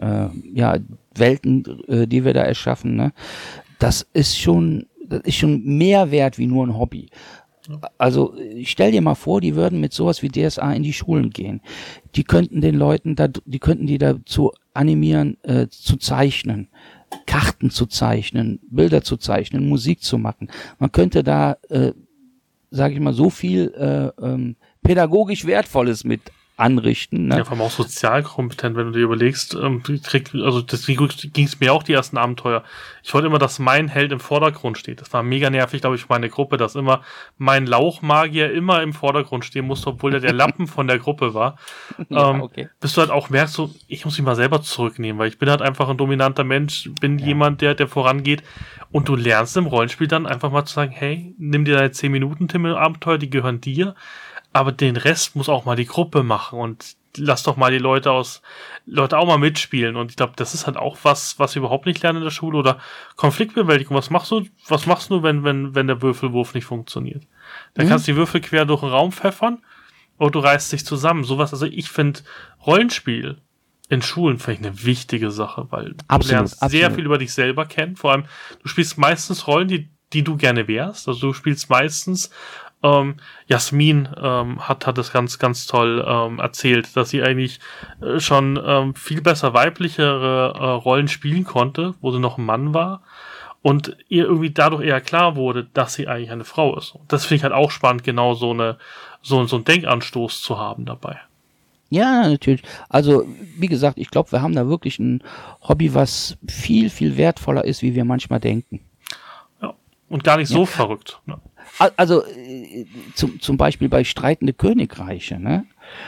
Welten, die wir da erschaffen, ne, das ist schon mehr wert wie nur ein Hobby. Also ich stell dir mal vor, die würden mit sowas wie DSA in die Schulen gehen. Die könnten den Leuten die dazu animieren, zu zeichnen, Karten zu zeichnen, Bilder zu zeichnen, Musik zu machen. Man könnte da sage ich mal, so viel pädagogisch Wertvolles mit anrichten. Ne? Ja, vor allem auch sozial kompetent, wenn du dir überlegst, also deswegen ging es mir auch die ersten Abenteuer. Ich wollte immer, dass mein Held im Vordergrund steht. Das war mega nervig, glaube ich, für meine Gruppe, dass immer mein Lauchmagier immer im Vordergrund stehen musste, obwohl der Lappen von der Gruppe war. Okay. Bis du halt auch merkst, so, ich muss mich mal selber zurücknehmen, weil ich bin halt einfach ein dominanter Mensch, bin jemand, der vorangeht. Und du lernst im Rollenspiel dann einfach mal zu sagen, hey, nimm dir deine 10 Minuten, Tim, im Abenteuer, die gehören dir. Aber den Rest muss auch mal die Gruppe machen und lass doch mal die Leute auch mal mitspielen. Und ich glaube, das ist halt auch was wir überhaupt nicht lernen in der Schule. Oder Konfliktbewältigung. Was machst du, wenn der Würfelwurf nicht funktioniert? Dann kannst du die Würfel quer durch den Raum pfeffern oder du reißt dich zusammen. Sowas, also ich finde Rollenspiel in Schulen vielleicht eine wichtige Sache, weil du lernst sehr viel über dich selber kennen. Vor allem, du spielst meistens Rollen, die du gerne wärst. Also du spielst meistens Jasmin hat das ganz, ganz toll erzählt, dass sie eigentlich schon viel besser weiblichere Rollen spielen konnte, wo sie noch ein Mann war und ihr irgendwie dadurch eher klar wurde, dass sie eigentlich eine Frau ist. Und das finde ich halt auch spannend, genau so einen Denkanstoß zu haben dabei. Ja, natürlich. Also, wie gesagt, ich glaube, wir haben da wirklich ein Hobby, was viel, viel wertvoller ist, wie wir manchmal denken. Ja, und gar nicht so verrückt. Ne? Also zum Beispiel bei Streitende Königreiche, ne?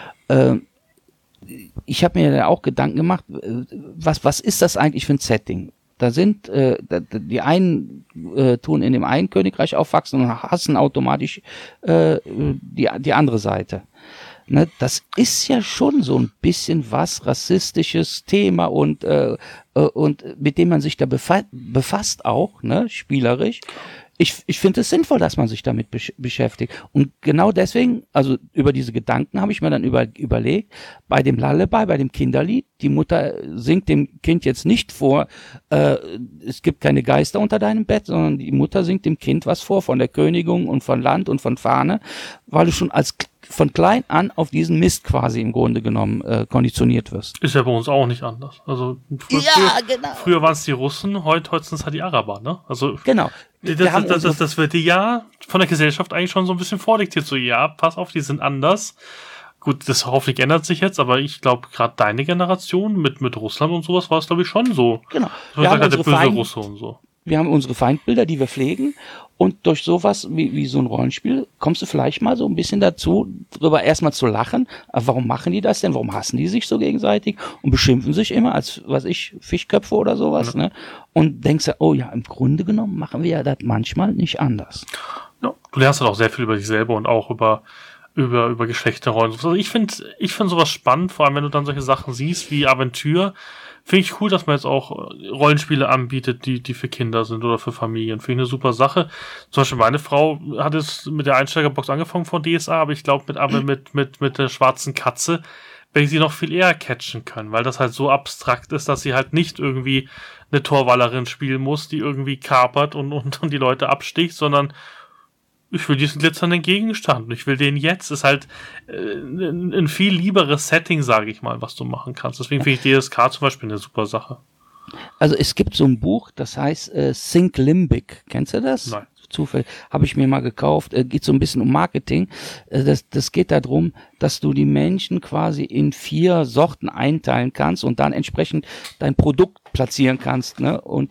Ich habe mir da auch Gedanken gemacht, was ist das eigentlich für ein Setting? Da sind die einen tun in dem einen Königreich aufwachsen und hassen automatisch die andere Seite. Ne? Das ist ja schon so ein bisschen was rassistisches Thema und mit dem man sich da befasst auch, ne, spielerisch. Ich finde es sinnvoll, dass man sich damit beschäftigt. Und genau deswegen, also über diese Gedanken habe ich mir dann überlegt, bei dem Lullaby, bei dem Kinderlied, die Mutter singt dem Kind jetzt nicht vor, es gibt keine Geister unter deinem Bett, sondern die Mutter singt dem Kind was vor, von der Königin und von Land und von Fahne, weil du schon von klein an auf diesen Mist quasi im Grunde genommen konditioniert wirst. Ist ja bei uns auch nicht anders. Also früher waren es die Russen, heute sind es halt die Araber, ne? Also genau. Das wird dir ja von der Gesellschaft eigentlich schon so ein bisschen vordiktiert. So, ja, pass auf, die sind anders. Gut, das hoffentlich ändert sich jetzt, aber ich glaube, gerade deine Generation mit Russland und sowas war es, glaube ich, schon so. Genau. Wir haben der böse Russe und so. Wir haben unsere Feindbilder, die wir pflegen, und durch sowas wie so ein Rollenspiel kommst du vielleicht mal so ein bisschen dazu, darüber erstmal zu lachen. Aber warum machen die das denn? Warum hassen die sich so gegenseitig und beschimpfen sich immer als, Fischköpfe oder sowas, ne? Und denkst du, oh ja, im Grunde genommen machen wir ja das manchmal nicht anders. Ja, du lernst halt auch sehr viel über dich selber und auch über über Geschlechterrollen. Also ich finde sowas spannend, vor allem wenn du dann solche Sachen siehst wie Aventur. Finde ich cool, dass man jetzt auch Rollenspiele anbietet, die für Kinder sind oder für Familien. Finde ich eine super Sache. Zum Beispiel meine Frau hat es mit der Einsteigerbox angefangen von DSA, aber ich glaube mit der schwarzen Katze werde ich sie noch viel eher catchen können, weil das halt so abstrakt ist, dass sie halt nicht irgendwie eine Torwallerin spielen muss, die irgendwie kapert und die Leute absticht, sondern ich will diesen glitzernden Gegenstand und ich will den jetzt. Ist halt ein viel lieberes Setting, sage ich mal, was du machen kannst. Deswegen finde ich DSK zum Beispiel eine super Sache. Also es gibt so ein Buch, das heißt Think Limbic. Kennst du das? Nein. Zufall. Habe ich mir mal gekauft. Geht so ein bisschen um Marketing. Das geht darum, dass du die Menschen quasi in 4 Sorten einteilen kannst und dann entsprechend dein Produkt platzieren kannst. Ne? Und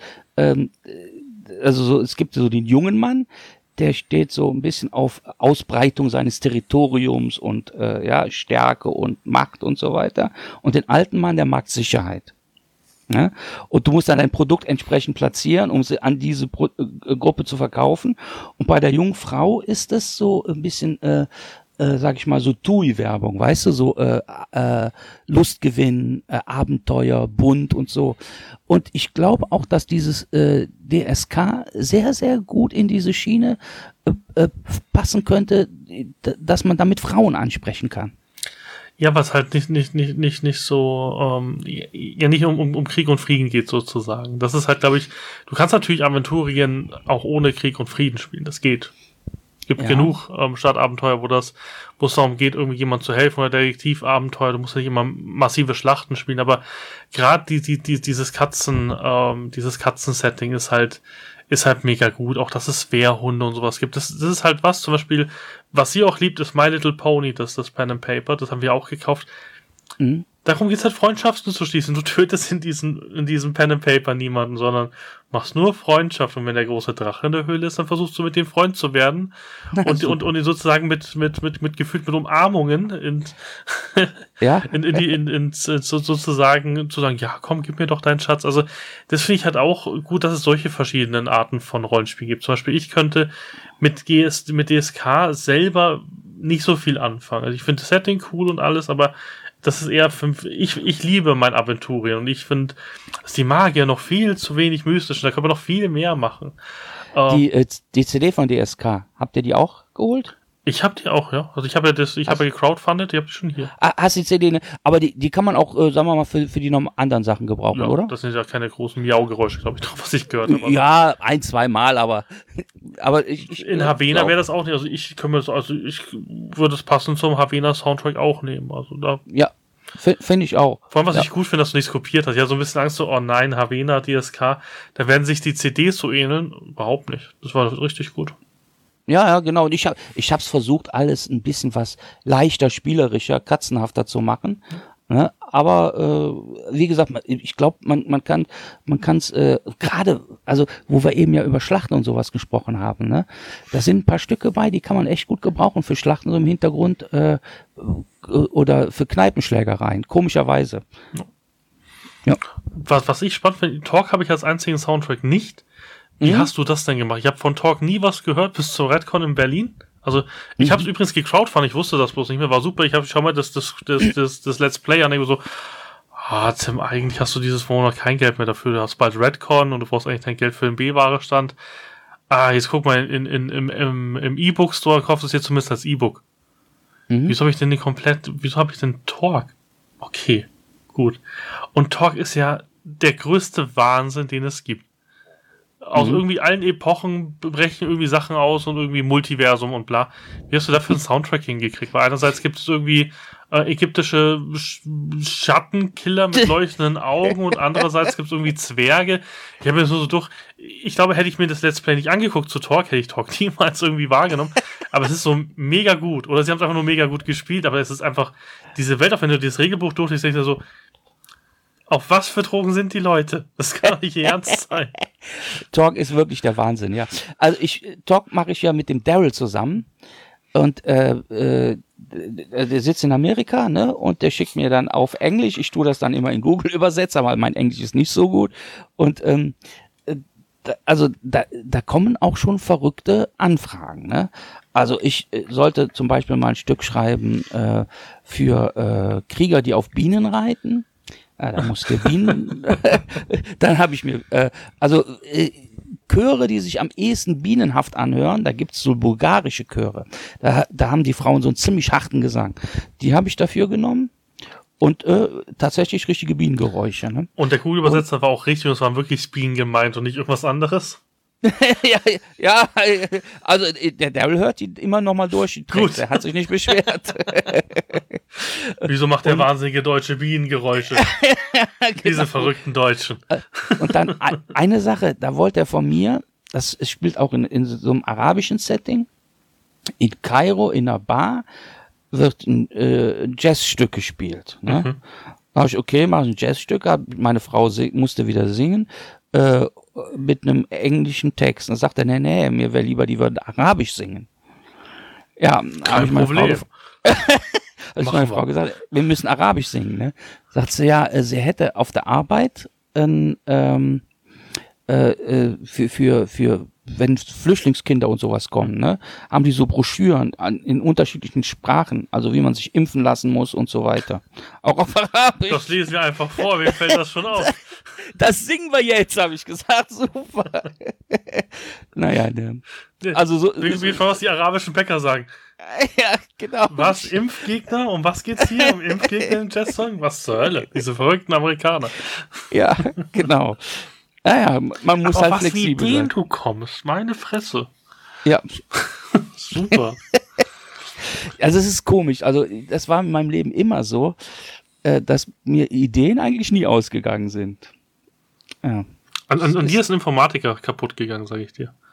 also so, es gibt so den jungen Mann, der steht so ein bisschen auf Ausbreitung seines Territoriums und Stärke und Macht und so weiter. Und den alten Mann, der mag Sicherheit. Ne? Und du musst dann dein Produkt entsprechend platzieren, um sie an diese Gruppe zu verkaufen. Und bei der jungen Frau ist es so ein bisschen, sag ich mal, so TUI-Werbung, weißt du, so Lustgewinn, Abenteuer, bunt und so. Und ich glaube auch, dass dieses DSK sehr, sehr gut in diese Schiene passen könnte, dass man damit Frauen ansprechen kann. Ja, was halt nicht so, nicht um Krieg und Frieden geht sozusagen. Das ist halt, glaube ich, du kannst natürlich Aventurien auch ohne Krieg und Frieden spielen, das geht. Es gibt genug Stadtabenteuer, wo es darum geht, irgendwie jemand zu helfen oder Detektivabenteuer, du musst nicht immer massive Schlachten spielen, aber gerade dieses Katzen-Setting ist halt mega gut, auch dass es Wehrhunde und sowas gibt. Das ist halt was, zum Beispiel, was sie auch liebt, ist My Little Pony, das Pen and Paper, das haben wir auch gekauft. Mhm. Darum geht's halt, Freundschaften zu schließen. Du tötest in diesem Pen and Paper niemanden, sondern machst nur Freundschaft. Und wenn der große Drache in der Höhle ist, dann versuchst du mit dem Freund zu werden und ihn sozusagen mit Umarmungen sozusagen zu sagen, ja, komm, gib mir doch deinen Schatz. Also, das finde ich halt auch gut, dass es solche verschiedenen Arten von Rollenspielen gibt. Zum Beispiel, ich könnte mit DSK selber nicht so viel anfangen. Also, ich finde das Setting cool und alles, aber das ist eher ich liebe mein Aventurien und ich finde, dass die Magier noch viel zu wenig mystisch, da können wir noch viel mehr machen. Die CD von DSK, habt ihr die auch geholt? Ich habe die auch, ja. Also ich habe ja gecrowdfundet, ich habe die schon hier. Hast die CD, aber die kann man auch, sagen wir mal, für die noch anderen Sachen gebrauchen, ja, oder? Das sind ja keine großen Miau-Geräusche, glaube ich, was ich gehört habe. Ja, 1-2 Mal, aber ich in Havena wäre das auch nicht, also ich würde es passend zum Havena Soundtrack auch nehmen, also da. Ja, finde ich auch. Vor allem, was ich gut finde, dass du nichts kopiert hast. Ja, so ein bisschen Angst, so, oh nein, Havena, DSK, da werden sich die CDs so ähneln. Überhaupt nicht. Das war richtig gut. Ja, genau. Und ich hab's versucht, alles ein bisschen was leichter, spielerischer, katzenhafter zu machen. Ne? Aber wie gesagt, ich glaube, man kann's gerade, also wo wir eben ja über Schlachten und sowas gesprochen haben, ne? Da sind ein paar Stücke bei, die kann man echt gut gebrauchen für Schlachten so im Hintergrund oder für Kneipenschlägereien, komischerweise. Ja. Was ich spannend finde, Talk habe ich als einzigen Soundtrack nicht. Wie hast du das denn gemacht? Ich habe von Talk nie was gehört bis zur Redcon in Berlin. Also, ich habe es übrigens gecrowdfundet, ich wusste das bloß nicht mehr, war super. Ich schau mal das Let's Play an, denke so, Tim, eigentlich hast du dieses Monat kein Geld mehr dafür. Du hast bald Redcon und du brauchst eigentlich dein Geld für den B-Ware-Stand. Jetzt guck mal, im E-Book-Store kaufst du es jetzt zumindest als E-Book. Wieso habe ich denn Talk? Okay, gut. Und Talk ist ja der größte Wahnsinn, den es gibt. Aus irgendwie allen Epochen brechen irgendwie Sachen aus und irgendwie Multiversum und bla. Wie hast du dafür einen Soundtrack hingekriegt? Weil einerseits gibt es irgendwie ägyptische Schattenkiller mit leuchtenden Augen und andererseits gibt es irgendwie Zwerge. Ich habe mir so durch. Ich glaube, hätte ich mir das Let's Play nicht angeguckt zu Talk, hätte ich Talk niemals irgendwie wahrgenommen. Aber es ist so mega gut. Oder sie haben es einfach nur mega gut gespielt, aber es ist einfach diese Welt, auch wenn du das Regelbuch durchliest, denkst du so, auf was für Drogen sind die Leute? Das kann doch nicht ernst sein. Talk ist wirklich der Wahnsinn, ja. Also Talk mache ich ja mit dem Daryl zusammen und der sitzt in Amerika, ne? Und der schickt mir dann auf Englisch. Ich tue das dann immer in Google übersetzt, aber mein Englisch ist nicht so gut. Und da kommen auch schon verrückte Anfragen, ne? Also ich sollte zum Beispiel mal ein Stück schreiben für Krieger, die auf Bienen reiten. Da musste Bienen. Dann habe ich mir Chöre, die sich am ehesten bienenhaft anhören. Da gibt es so bulgarische Chöre. Da haben die Frauen so einen ziemlich harten Gesang. Die habe ich dafür genommen. Und tatsächlich richtige Bienengeräusche. Ne? Und der Google-Übersetzer war auch richtig und es waren wirklich Bienen gemeint und nicht irgendwas anderes? ja, also der Daryl hört die immer noch mal durch. Die Tricks. Er hat sich nicht beschwert. Wieso macht der wahnsinnige Deutsche Bienengeräusche? Genau. Diese verrückten Deutschen. Und dann eine Sache, da wollte er von mir, das spielt auch in so einem arabischen Setting, in Kairo, in einer Bar, wird ein Jazzstück gespielt. Ne? Da habe ich, okay, mach ein Jazzstück. Meine Frau musste wieder singen mit einem englischen Text. Dann sagt er, nee, mir wäre lieber, die würden Arabisch singen. Ja, habe ich meine Frau gesagt, wir müssen Arabisch singen. Ne? Sagt sie, ja, sie hätte auf der Arbeit für wenn Flüchtlingskinder und sowas kommen, ne, haben die so Broschüren in unterschiedlichen Sprachen, also wie man sich impfen lassen muss und so weiter. Auch auf Arabisch. Das lesen wir einfach vor, wem fällt das schon auf? Das singen wir jetzt, habe ich gesagt, super. Naja, also so. Wie was die arabischen Bäcker sagen. Ja, genau. Was, Impfgegner? Um was geht's hier? Um Impfgegner im Jazzsong? Was zur Hölle? Diese verrückten Amerikaner. Ja, genau. Naja, man muss halt flexibel sein. Was, wie du kommst, meine Fresse. Ja. Super. Also es ist komisch, also das war in meinem Leben immer so, dass mir Ideen eigentlich nie ausgegangen sind. Ja. An dir ist ein Informatiker kaputt gegangen, sage ich dir.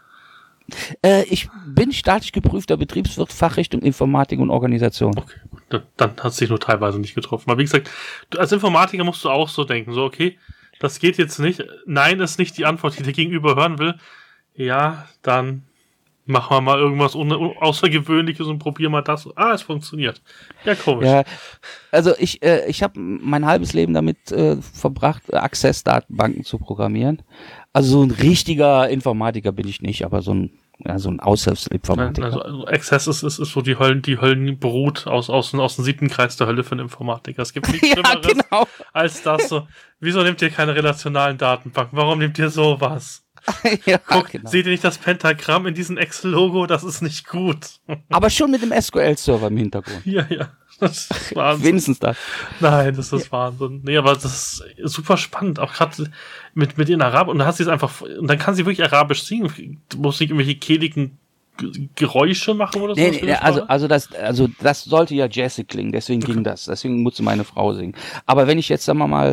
Ich bin staatlich geprüfter Betriebswirt, Fachrichtung Informatik und Organisation. Okay, gut. Dann hat es sich nur teilweise nicht getroffen. Aber wie gesagt, als Informatiker musst du auch so denken, so okay, das geht jetzt nicht. Nein ist nicht die Antwort, die der Gegenüber hören will. Ja, dann machen wir mal irgendwas Außergewöhnliches und probieren mal das. Es funktioniert. Ja, komisch. Ja, also ich habe mein halbes Leben damit verbracht, Access-Datenbanken zu programmieren. Also so ein richtiger Informatiker bin ich nicht, aber so ein Aushilfsinformatiker. Also Access ist so die Höllenbrut aus dem 7. Kreis der Hölle für einen Informatiker. Es gibt nichts Schlimmeres als das so. Wieso nehmt ihr keine relationalen Datenbanken? Warum nehmt ihr sowas? Guck, seht ihr nicht das Pentagramm in diesem Excel-Logo? Das ist nicht gut. Aber schon mit dem SQL-Server im Hintergrund. Ja. Das ist Wahnsinn. Wenigstens das. Nein, das ist Wahnsinn. Nee, aber das ist super spannend. Auch gerade mit den Arabern. Und dann hast sie es einfach, und dann kann sie wirklich Arabisch singen. Du musst nicht irgendwelche kehligen Geräusche machen oder so. Nee, also das sollte ja jazzig klingen, deswegen ging das. Deswegen musste meine Frau singen. Aber wenn ich jetzt, sagen wir mal,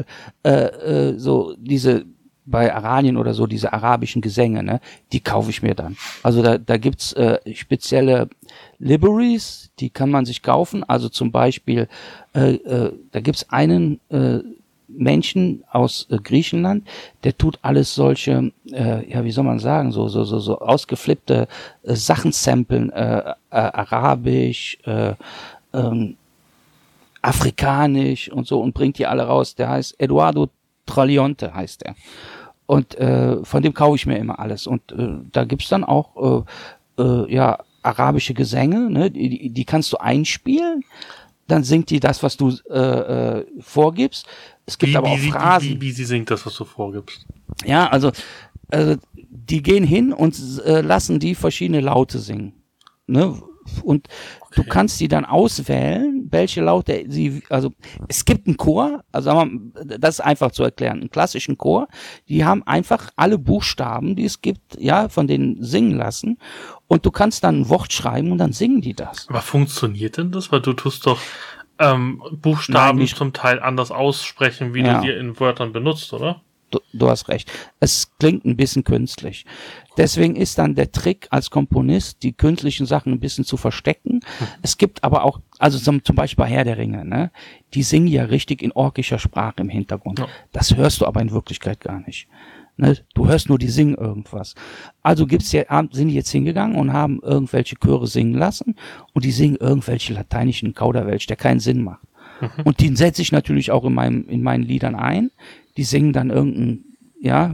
so diese bei Aranien oder so, diese arabischen Gesänge, ne, die kaufe ich mir dann. Also da gibt's spezielle Libraries, die kann man sich kaufen. Also zum Beispiel, da gibt's einen Menschen aus Griechenland, der tut alles solche, wie soll man sagen, so ausgeflippte Sachen samplen, arabisch, afrikanisch und so und bringt die alle raus. Der heißt Eduardo Tralionte, heißt er. Und von dem kaufe ich mir immer alles. Und da gibt's dann auch arabische Gesänge, ne? Die kannst du einspielen, dann singt die das, was du vorgibst. Es gibt aber auch Phrasen. Wie sie singt das, was du vorgibst? Ja, also die gehen hin und lassen die verschiedene Laute singen. Ne? Und du kannst die dann auswählen, welche Laute also es gibt einen Chor, also das ist einfach zu erklären, einen klassischen Chor, die haben einfach alle Buchstaben, die es gibt, ja, von denen singen lassen und du kannst dann ein Wort schreiben und dann singen die das. Aber funktioniert denn das? Weil du tust doch Buchstaben zum Teil anders aussprechen, wie du die in Wörtern benutzt, oder? Du hast recht. Es klingt ein bisschen künstlich. Deswegen ist dann der Trick als Komponist, die künstlichen Sachen ein bisschen zu verstecken. Es gibt aber auch, also zum Beispiel bei Herr der Ringe, ne, die singen ja richtig in orkischer Sprache im Hintergrund. Ja. Das hörst du aber in Wirklichkeit gar nicht. Ne? Du hörst nur, die singen irgendwas. Also sind die jetzt hingegangen und haben irgendwelche Chöre singen lassen und die singen irgendwelche lateinischen Kauderwelsch, der keinen Sinn macht. Mhm. Und den setze ich natürlich auch in meinen Liedern ein. Die singen dann irgendein,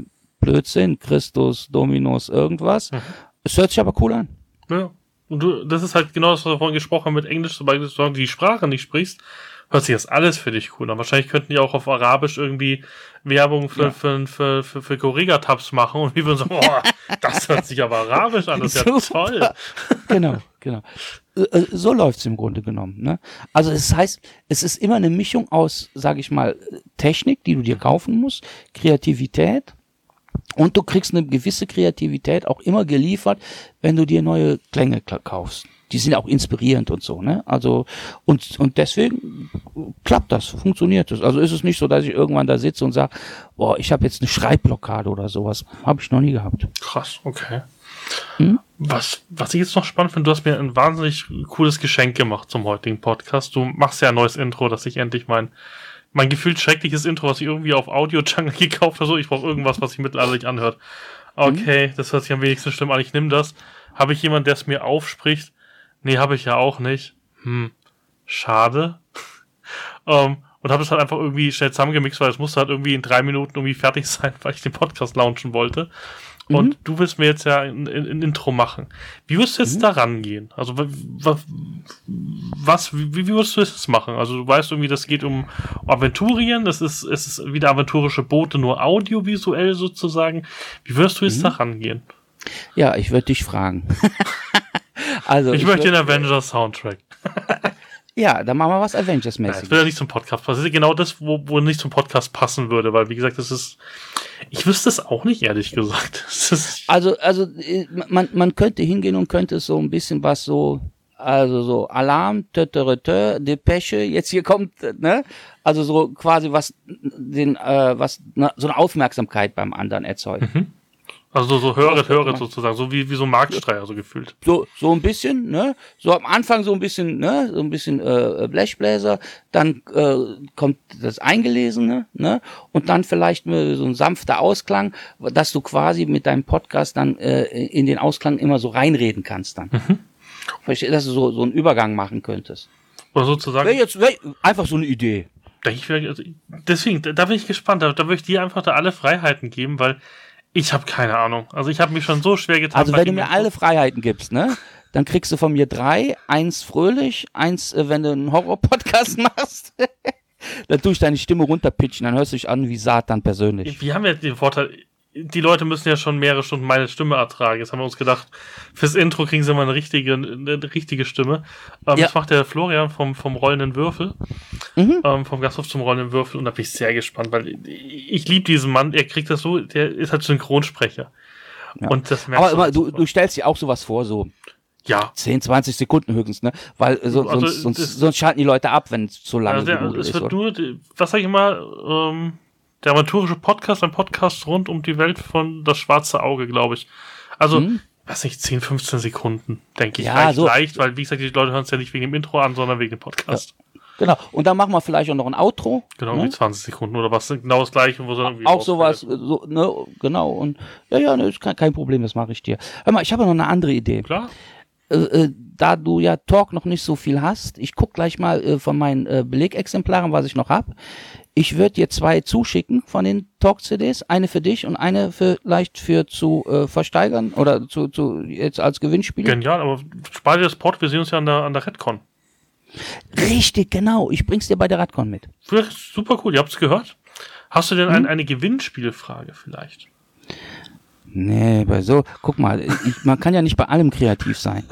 Blödsinn, Christus, Dominus, irgendwas. Es hört sich aber cool an. Ja. Und das ist halt genau das, was wir vorhin gesprochen haben mit Englisch, sobald du die Sprache nicht sprichst, hört sich das alles für dich cool an. Wahrscheinlich könnten die auch auf Arabisch irgendwie Werbung für Corriga-Tabs machen und wir würden sagen, boah, das hört sich aber Arabisch an, das ist ja toll. Genau. So läuft's im Grunde genommen. Ne? Also das heißt, es ist immer eine Mischung aus, sage ich mal, Technik, die du dir kaufen musst, Kreativität, und du kriegst eine gewisse Kreativität auch immer geliefert, wenn du dir neue Klänge kaufst. Die sind auch inspirierend und so, ne? Also, und deswegen klappt das, funktioniert das. Also ist es nicht so, dass ich irgendwann da sitze und sage, boah, ich habe jetzt eine Schreibblockade oder sowas. Habe ich noch nie gehabt. Krass, okay. Was ich jetzt noch spannend finde, du hast mir ein wahnsinnig cooles Geschenk gemacht zum heutigen Podcast. Du machst ja ein neues Intro, dass ich endlich mein gefühlt schreckliches Intro, was ich irgendwie auf Audio Jungle gekauft habe, so, ich brauche irgendwas, was sich mittlerweile nicht anhört. Okay, das hört sich am wenigsten schlimm an, ich nehme das. Habe ich jemanden, der es mir aufspricht? Nee, habe ich ja auch nicht. Schade. Und habe das halt einfach irgendwie schnell zusammengemixt, weil es musste halt irgendwie in 3 Minuten irgendwie fertig sein, weil ich den Podcast launchen wollte. Und du willst mir jetzt ja ein Intro machen. Wie wirst du jetzt da rangehen? Also, wie wirst du das machen? Also, du weißt irgendwie, das geht um Aventurien, es ist wieder aventurische Boote, nur audiovisuell sozusagen. Wie wirst du jetzt da rangehen? Ja, ich würde dich fragen. Also, ich möchte den Avengers-Soundtrack. Ja, dann machen wir was Avengers-mäßig. Das will ja nicht zum Podcast passen. Das ist genau das, wo nicht zum Podcast passen würde, weil, wie gesagt, ich wüsste es auch nicht, ehrlich gesagt. Also, man könnte hingehen und könnte so ein bisschen was so Alarm, Depesche, jetzt hier kommt, ne? Also so quasi so eine Aufmerksamkeit beim anderen erzeugen. Also so höret sozusagen, so wie so ein Marktstreicher, so gefühlt. So ein bisschen, ne? So am Anfang so ein bisschen, ne? So ein bisschen Blechbläser, dann kommt das Eingelesene, ne? Und dann vielleicht so ein sanfter Ausklang, dass du quasi mit deinem Podcast dann in den Ausklang immer so reinreden kannst dann. Verstehst, dass du so einen Übergang machen könntest. Oder sozusagen. Einfach so eine Idee. Deswegen, da bin ich gespannt, da würde ich dir einfach da alle Freiheiten geben, weil ich habe keine Ahnung. Also ich habe mich schon so schwer getan. Also wenn du mir alle Freiheiten gibst, ne, dann kriegst du von mir 3, 1 fröhlich, 1, wenn du einen Horror-Podcast machst, dann tue ich deine Stimme runterpitchen, dann hörst du dich an wie Satan persönlich. Wir haben ja den Vorteil, die Leute müssen ja schon mehrere Stunden meine Stimme ertragen. Jetzt haben wir uns gedacht, fürs Intro kriegen sie mal eine richtige Stimme. Das macht der Florian vom Rollenden Würfel. Vom Gasthof zum Rollenden Würfel. Und da bin ich sehr gespannt, weil ich liebe diesen Mann. Er kriegt das so, der ist halt Synchronsprecher. Ja. Und das merkst aber du stellst dir auch sowas vor, so 10, 20 Sekunden höchstens, ne? Weil sonst schalten die Leute ab, wenn es zu lange ist. Nur, was sag ich mal, der aventurische Podcast, ein Podcast rund um die Welt von Das Schwarze Auge, glaube ich. Also, weiß nicht, 10, 15 Sekunden, denke ich. Leicht, weil, wie gesagt, die Leute hören es ja nicht wegen dem Intro an, sondern wegen dem Podcast. Ja. Genau. Und dann machen wir vielleicht auch noch ein Outro. Genau, irgendwie 20 Sekunden oder was, genau das Gleiche. Wo so irgendwie auch sowas, ne, genau. Und ne, ist kein Problem, das mache ich dir. Hör mal, ich habe noch eine andere Idee. Klar. Da du ja Talk noch nicht so viel hast, ich guck gleich mal von meinen Belegexemplaren, was ich noch hab. Ich würde dir 2 zuschicken von den Talk-CDs, eine für dich und eine vielleicht für zu versteigern oder zu jetzt als Gewinnspiel. Genial, aber spar dir das Port, wir sehen uns ja an der Redcon. Richtig, genau. Ich bring's dir bei der Redcon mit. Super cool, ihr habt's gehört. Hast du denn eine Gewinnspielfrage vielleicht? Nee, guck mal, man kann ja nicht bei allem kreativ sein.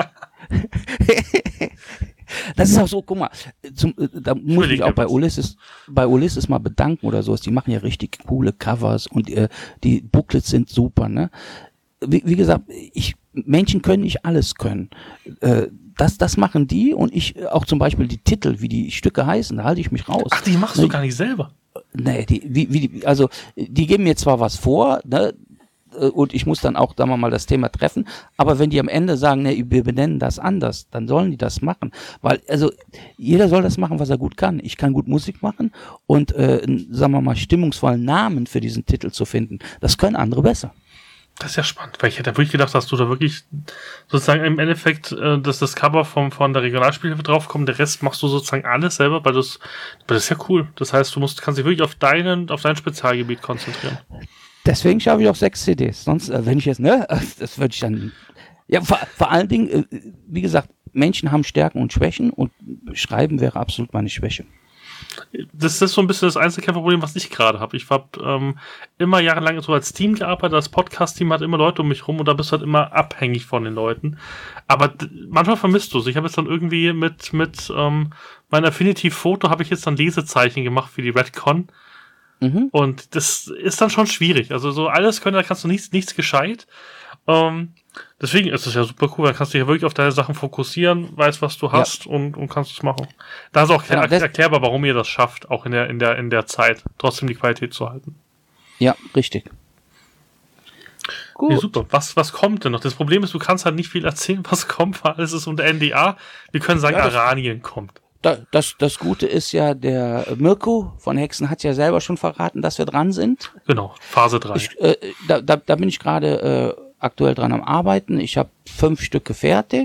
Das ist auch so, guck mal, da muss ich mich auch bei Ulysses mal bedanken oder sowas. Die machen ja richtig coole Covers und die Booklets sind super, ne? Wie gesagt, Menschen können nicht alles können. Das machen die und ich auch zum Beispiel die Titel, wie die Stücke heißen, da halte ich mich raus. Ach, die machst du gar nicht selber? Nee, die geben mir zwar was vor, ne? Und ich muss dann auch, sagen wir mal, das Thema treffen. Aber wenn die am Ende sagen, ne, wir benennen das anders, dann sollen die das machen. Weil, also, jeder soll das machen, was er gut kann. Ich kann gut Musik machen und, sagen wir mal, stimmungsvollen Namen für diesen Titel zu finden. Das können andere besser. Das ist ja spannend, weil ich hätte wirklich gedacht, dass du da wirklich sozusagen im Endeffekt, dass das Cover von der Regionalspielhilfe draufkommt, der Rest machst du sozusagen alles selber, das ist ja cool. Das heißt, kannst dich wirklich auf dein Spezialgebiet konzentrieren. Deswegen schaffe ich auch 6 CDs. Sonst, wenn ich jetzt, ne, das würde ich dann. Ja, vor allen Dingen, wie gesagt, Menschen haben Stärken und Schwächen und Schreiben wäre absolut meine Schwäche. Das ist so ein bisschen das Einzelkämpferproblem, was ich gerade habe. Ich habe immer jahrelang so als Team gearbeitet, das Podcast-Team hat immer Leute um mich rum und da bist du halt immer abhängig von den Leuten. Aber manchmal vermisst du es. Ich habe jetzt dann irgendwie mit meinem Affinity-Foto habe ich jetzt dann Lesezeichen gemacht für die Redcon. Und das ist dann schon schwierig. Also so alles können, da kannst du nichts gescheit. Deswegen ist es ja super cool. Da kannst du dich ja wirklich auf deine Sachen fokussieren, weißt, was du hast und kannst es machen. Da ist auch erklärbar, warum ihr das schafft, auch in der Zeit, trotzdem die Qualität zu halten. Ja, richtig. Gut. Nee, super. Was kommt denn noch? Das Problem ist, du kannst halt nicht viel erzählen, was kommt, weil alles ist unter NDA. Wir können sagen, Aranien kommt. Das Gute ist ja, der Mirko von Hexen hat ja selber schon verraten, dass wir dran sind. Genau, Phase 3. Da bin ich gerade aktuell dran am Arbeiten. Ich habe 5 Stücke fertig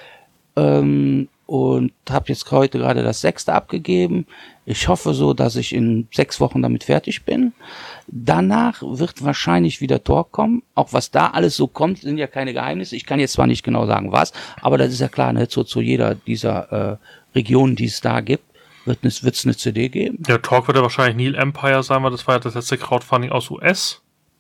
und habe jetzt heute gerade das 6. abgegeben. Ich hoffe so, dass ich in 6 Wochen damit fertig bin. Danach wird wahrscheinlich wieder Talk kommen. Auch was da alles so kommt, sind ja keine Geheimnisse. Ich kann jetzt zwar nicht genau sagen, was, aber das ist ja klar, ne, zu jeder dieser Regionen, die es da gibt, wird es eine CD geben. Der Talk wird ja wahrscheinlich Neil Empire sein, weil das war ja das letzte Crowdfunding aus US.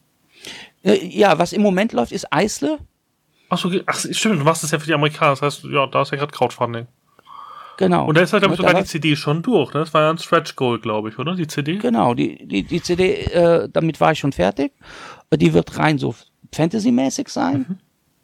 Ja, was im Moment läuft, ist Eisle. Ach, stimmt, du machst das ja für die Amerikaner, das heißt, ja, da ist ja gerade Crowdfunding. Genau. Und da ist halt, glaube ich, sogar die CD schon durch, ne? Das war ja ein Stretch Goal, glaube ich, oder? Die CD? Genau, die CD, damit war ich schon fertig. Die wird rein so Fantasy-mäßig sein.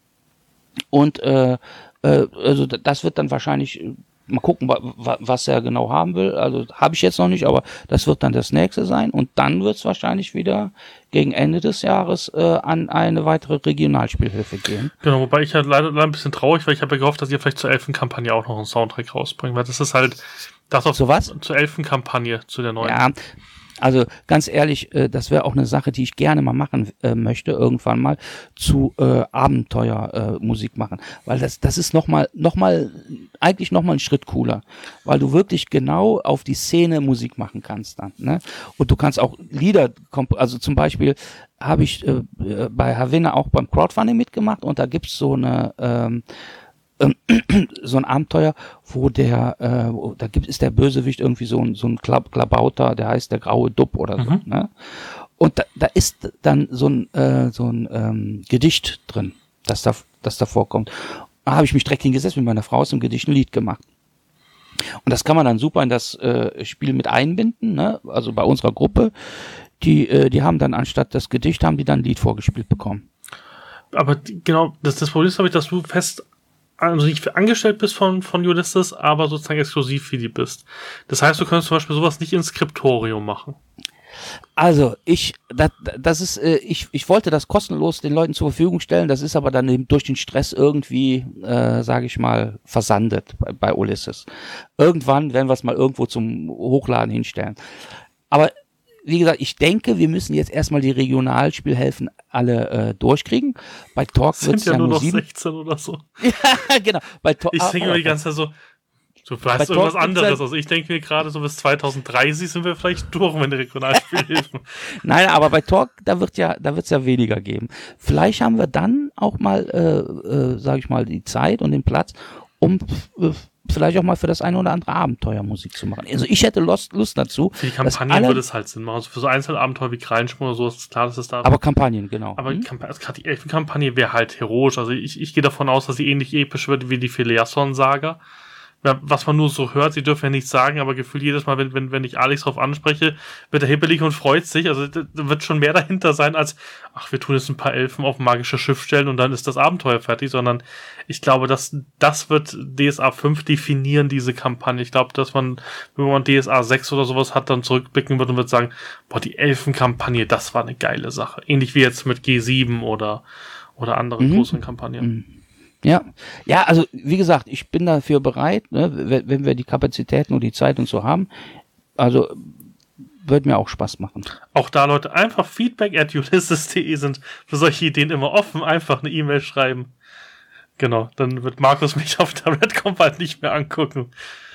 Und also das wird dann wahrscheinlich, mal gucken, was er genau haben will. Also habe ich jetzt noch nicht, aber das wird dann das nächste sein. Und dann wird es wahrscheinlich wieder gegen Ende des Jahres an eine weitere Regionalspielhilfe gehen. Genau, wobei ich halt leider ein bisschen traurig, weil ich habe ja gehofft, dass ihr vielleicht zur Elfenkampagne auch noch einen Soundtrack rausbringt, weil das ist halt das auf so was? Zur Elfenkampagne, zu der neuen. Ja, also ganz ehrlich, das wäre auch eine Sache, die ich gerne mal machen möchte, irgendwann mal zu Abenteuermusik machen, weil das ist eigentlich noch mal ein Schritt cooler, weil du wirklich genau auf die Szene Musik machen kannst dann, ne? Und du kannst auch Lieder, also zum Beispiel habe ich bei Havana auch beim Crowdfunding mitgemacht und da gibt's so ein Abenteuer, wo ist der Bösewicht irgendwie so ein Klabauter, der heißt der graue Dupp oder so, ne? Und da ist dann so ein Gedicht drin, das da vorkommt. Da habe ich mich direkt hingesetzt mit meiner Frau aus dem Gedicht ein Lied gemacht. Und das kann man dann super in das Spiel mit einbinden, ne? Also bei unserer Gruppe, die haben dann anstatt das Gedicht, haben die dann ein Lied vorgespielt bekommen. Aber genau, das Problem ist, glaube ich, dass du also nicht angestellt bist von Ulysses, aber sozusagen exklusiv für die bist. Das heißt, du könntest zum Beispiel sowas nicht ins Skriptorium machen. Also, ich wollte das kostenlos den Leuten zur Verfügung stellen, das ist aber dann eben durch den Stress irgendwie, sage ich mal, versandet bei Ulysses. Irgendwann werden wir es mal irgendwo zum Hochladen hinstellen. Aber wie gesagt, ich denke, wir müssen jetzt erstmal die Regionalspielhilfen alle durchkriegen. Bei Talk wird es ja nur noch 16 oder so. Ja, genau. Ich denke mir die ganze Zeit so, du weißt irgendwas anderes. Also ich denke mir gerade so bis 2030 sind wir vielleicht durch, wenn die Regionalspielhilfen. Nein, aber bei Talk, da wird's ja weniger geben. Vielleicht haben wir dann auch mal, sage ich mal, die Zeit und den Platz, um vielleicht auch mal für das eine oder andere Abenteuer Musik zu machen. Also ich hätte Lust dazu. Für die Kampagnen würde es halt Sinn machen. Also für so Einzelabenteuer wie Krallenschwung oder so ist klar, dass es da... Aber Kampagnen, genau. Aber gerade die Elfenkampagne wäre halt heroisch. Also ich gehe davon aus, dass sie ähnlich episch wird wie die Phileason-Saga. Was man nur so hört, sie dürfen ja nichts sagen, aber gefühlt jedes Mal, wenn ich Alex drauf anspreche, wird er hippelig und freut sich. Also da wird schon mehr dahinter sein als, ach, wir tun jetzt ein paar Elfen auf ein magisches Schiff stellen und dann ist das Abenteuer fertig, sondern ich glaube, das wird DSA 5 definieren, diese Kampagne. Ich glaube, dass man, wenn man DSA 6 oder sowas hat, dann zurückblicken wird und wird sagen, boah, die Elfenkampagne, das war eine geile Sache. Ähnlich wie jetzt mit G7 oder anderen größeren Kampagnen. Ja, also wie gesagt, ich bin dafür bereit, ne, wenn wir die Kapazitäten und die Zeit und so haben. Also wird mir auch Spaß machen. Auch da, Leute, einfach feedback@ulysses.de sind für solche Ideen immer offen. Einfach eine E-Mail schreiben. Genau, dann wird Markus mich auf der Redcom halt nicht mehr angucken.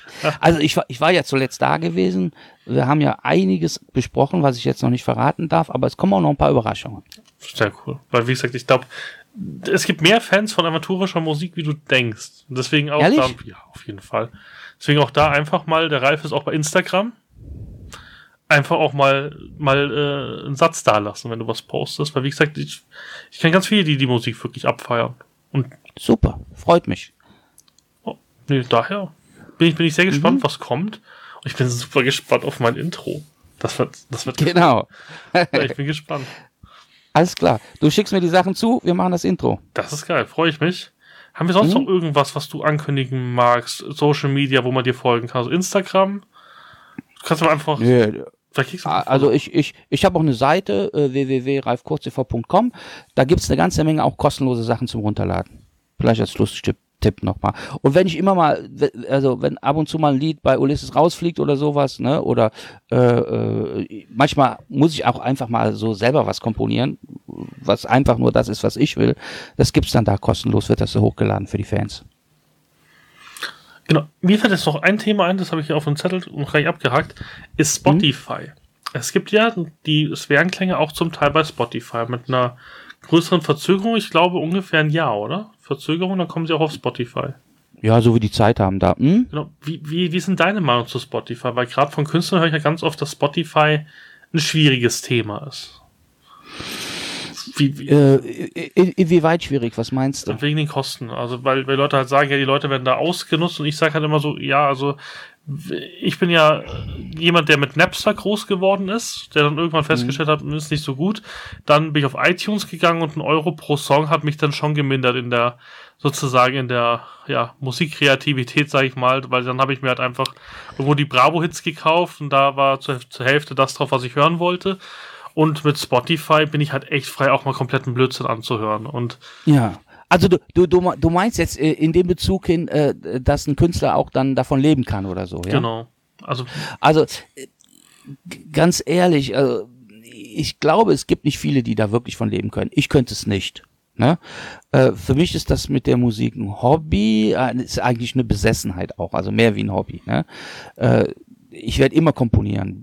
Also ich war ja zuletzt da gewesen. Wir haben ja einiges besprochen, was ich jetzt noch nicht verraten darf, aber es kommen auch noch ein paar Überraschungen. Sehr cool. Weil, wie gesagt, ich glaube, es gibt mehr Fans von amateurischer Musik, wie du denkst. Und deswegen auch Ehrlich? da, ja, auf jeden Fall. Deswegen auch da einfach mal, der Ralf ist auch bei Instagram. Einfach auch mal einen Satz da lassen, wenn du was postest. Weil, wie gesagt, ich kenne ganz viele, die Musik wirklich abfeiern. Und Super, freut mich. nee, daher bin ich sehr gespannt, was kommt. Und ich bin super gespannt auf mein Intro. Das wird Genau. Ja, ich bin gespannt. Alles klar. Du schickst mir die Sachen zu, wir machen das Intro. Das ist geil, freue ich mich. Haben wir sonst noch irgendwas, was du ankündigen magst? Social Media, wo man dir folgen kann? Also Instagram? Du kannst aber einfach... Nö. Vielleicht kriegst du Also ich habe auch eine Seite, www.ralfkurztv.com. Da gibt's eine ganze Menge auch kostenlose Sachen zum Runterladen. Vielleicht als Schlusstipp nochmal. Und wenn ich immer mal, also wenn ab und zu mal ein Lied bei Ulysses rausfliegt oder sowas, ne, oder manchmal muss ich auch einfach mal so selber was komponieren, was einfach nur das ist, was ich will. Das gibt's dann da kostenlos, wird das so hochgeladen für die Fans. Genau. Mir fällt jetzt noch ein Thema ein, das habe ich hier auf dem Zettel noch gleich abgehakt, ist Spotify. Es gibt ja die Sphärenklänge auch zum Teil bei Spotify mit einer größeren Verzögerung. Ich glaube ungefähr ein Jahr, oder? Verzögerung, dann kommen sie auch auf Spotify. Ja, so wie die Zeit haben da. Genau. Wie ist denn deine Meinung zu Spotify? Weil gerade von Künstlern höre ich ja ganz oft, dass Spotify ein schwieriges Thema ist. Inwieweit schwierig, was meinst du? Wegen den Kosten. Also, weil Leute halt sagen, ja, die Leute werden da ausgenutzt und ich sage halt immer so, ja, also ich bin ja jemand, der mit Napster groß geworden ist, der dann irgendwann festgestellt hat, ist nicht so gut. Dann bin ich auf iTunes gegangen und 1 Euro pro Song hat mich dann schon gemindert in der Musikkreativität, sage ich mal, weil dann habe ich mir halt einfach irgendwo die Bravo-Hits gekauft und da war zur Hälfte das drauf, was ich hören wollte. Und mit Spotify bin ich halt echt frei, auch mal kompletten Blödsinn anzuhören. Und ja. Also du meinst jetzt in dem Bezug hin, dass ein Künstler auch dann davon leben kann oder so, ja? Genau. Also ganz ehrlich, ich glaube, es gibt nicht viele, die da wirklich von leben können. Ich könnte es nicht. Ne? Für mich ist das mit der Musik ein Hobby, ist eigentlich eine Besessenheit auch, also mehr wie ein Hobby. Ne? Ich werde immer komponieren.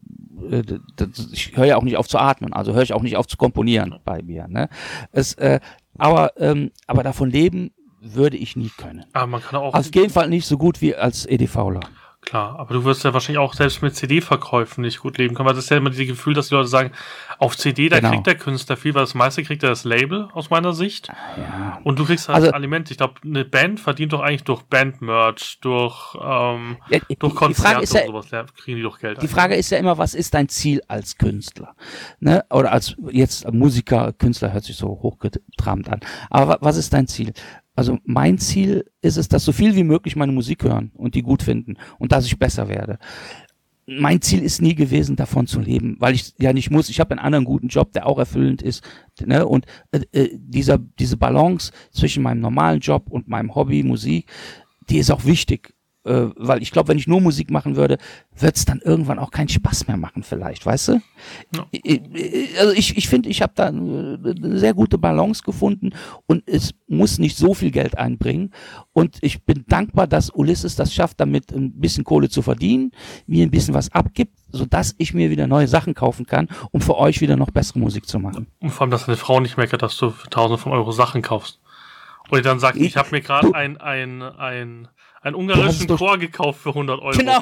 Ich höre ja auch nicht auf zu atmen, also höre ich auch nicht auf zu komponieren bei mir. Ne? Aber davon leben würde ich nie können. Aber man kann auch auf jeden Fall nicht so gut wie als EDVler. Klar, aber du wirst ja wahrscheinlich auch selbst mit CD-Verkäufen nicht gut leben können, weil das ist ja immer dieses Gefühl, dass die Leute sagen, auf CD, da kriegt der Künstler viel, weil das meiste kriegt ja das Label, aus meiner Sicht. Ja. Und du kriegst halt Alimente. Ich glaube, eine Band verdient doch eigentlich durch Bandmerch, durch Konzerte und sowas, kriegen die doch Geld. Die Frage ist ja immer, was ist dein Ziel als Künstler? Ne? Oder als jetzt Musiker, Künstler hört sich so hochgetramt an. Aber was ist dein Ziel? Also mein Ziel ist es, dass so viel wie möglich meine Musik hören und die gut finden und dass ich besser werde. Mein Ziel ist nie gewesen, davon zu leben, weil ich ja nicht muss. Ich habe einen anderen guten Job, der auch erfüllend ist. Ne? Und diese Balance zwischen meinem normalen Job und meinem Hobby Musik, die ist auch wichtig. Weil ich glaube, wenn ich nur Musik machen würde, wird es dann irgendwann auch keinen Spaß mehr machen vielleicht, weißt du? Ja. Also ich finde, ich habe da eine sehr gute Balance gefunden und es muss nicht so viel Geld einbringen und ich bin dankbar, dass Ulysses das schafft, damit ein bisschen Kohle zu verdienen, mir ein bisschen was abgibt, sodass ich mir wieder neue Sachen kaufen kann, um für euch wieder noch bessere Musik zu machen. Und vor allem, dass deine Frau nicht meckert, dass du für Tausende von Euro Sachen kaufst. Oder dann sagt, ich habe mir gerade einen ungarischen Chor gekauft für 100 Euro. Genau.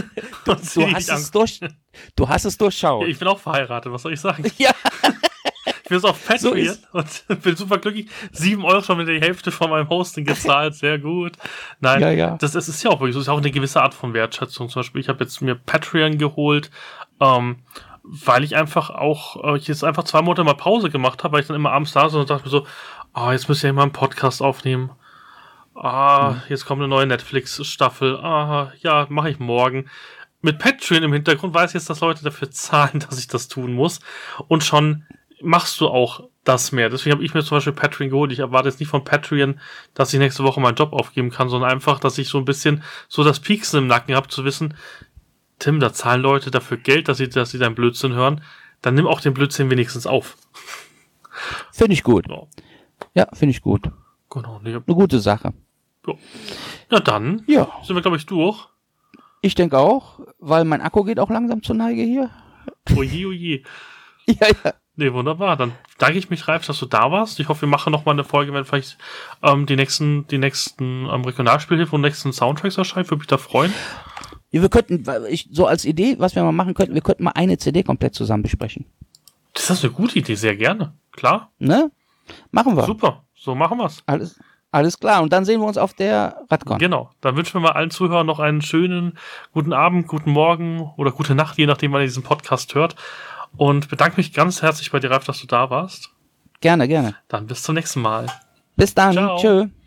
Du hast es durchschaut. Ja, ich bin auch verheiratet, was soll ich sagen? Ja. Ich bin jetzt auf Patreon und bin super glücklich. 7 Euro schon mit der Hälfte von meinem Hosting gezahlt, sehr gut. Nein, ja. Das ist ja auch wirklich so. Das ist auch eine gewisse Art von Wertschätzung. Zum Beispiel, ich habe jetzt mir Patreon geholt, weil ich einfach auch, ich jetzt einfach 2 Monate mal Pause gemacht habe, weil ich dann immer abends da saß und dachte mir so, jetzt müsst ihr ja mal einen Podcast aufnehmen. Jetzt kommt eine neue Netflix-Staffel. Ja, mache ich morgen. Mit Patreon im Hintergrund weiß ich jetzt, dass Leute dafür zahlen, dass ich das tun muss. Und schon machst du auch das mehr. Deswegen habe ich mir zum Beispiel Patreon geholt. Ich erwarte jetzt nicht von Patreon, dass ich nächste Woche meinen Job aufgeben kann, sondern einfach, dass ich so ein bisschen so das Pieksen im Nacken habe, zu wissen, Tim, da zahlen Leute dafür Geld, dass sie deinen Blödsinn hören. Dann nimm auch den Blödsinn wenigstens auf. Finde ich gut. Ja, finde ich gut. Genau. Eine gute Sache. Ja. Na dann sind wir, glaube ich, durch. Ich denke auch, weil mein Akku geht auch langsam zur Neige hier. Oje, oje. Ja. Nee, wunderbar. Dann danke ich mich, Ralf, dass du da warst. Ich hoffe, wir machen nochmal eine Folge, wenn vielleicht die nächsten Regionalspielhilfe und nächsten Soundtracks erscheinen. Würde mich da freuen. Wir könnten, so als Idee, was wir mal machen könnten, wir könnten mal eine CD komplett zusammen besprechen. Das ist eine gute Idee, sehr gerne. Klar. Ne? Machen wir. Super, so machen wir's. Alles klar. Und dann sehen wir uns auf der Radcon. Genau. Dann wünschen wir mal allen Zuhörern noch einen schönen guten Abend, guten Morgen oder gute Nacht, je nachdem, wann ihr diesen Podcast hört. Und bedanke mich ganz herzlich bei dir, Ralf, dass du da warst. Gerne. Dann bis zum nächsten Mal. Bis dann. Ciao. Tschö.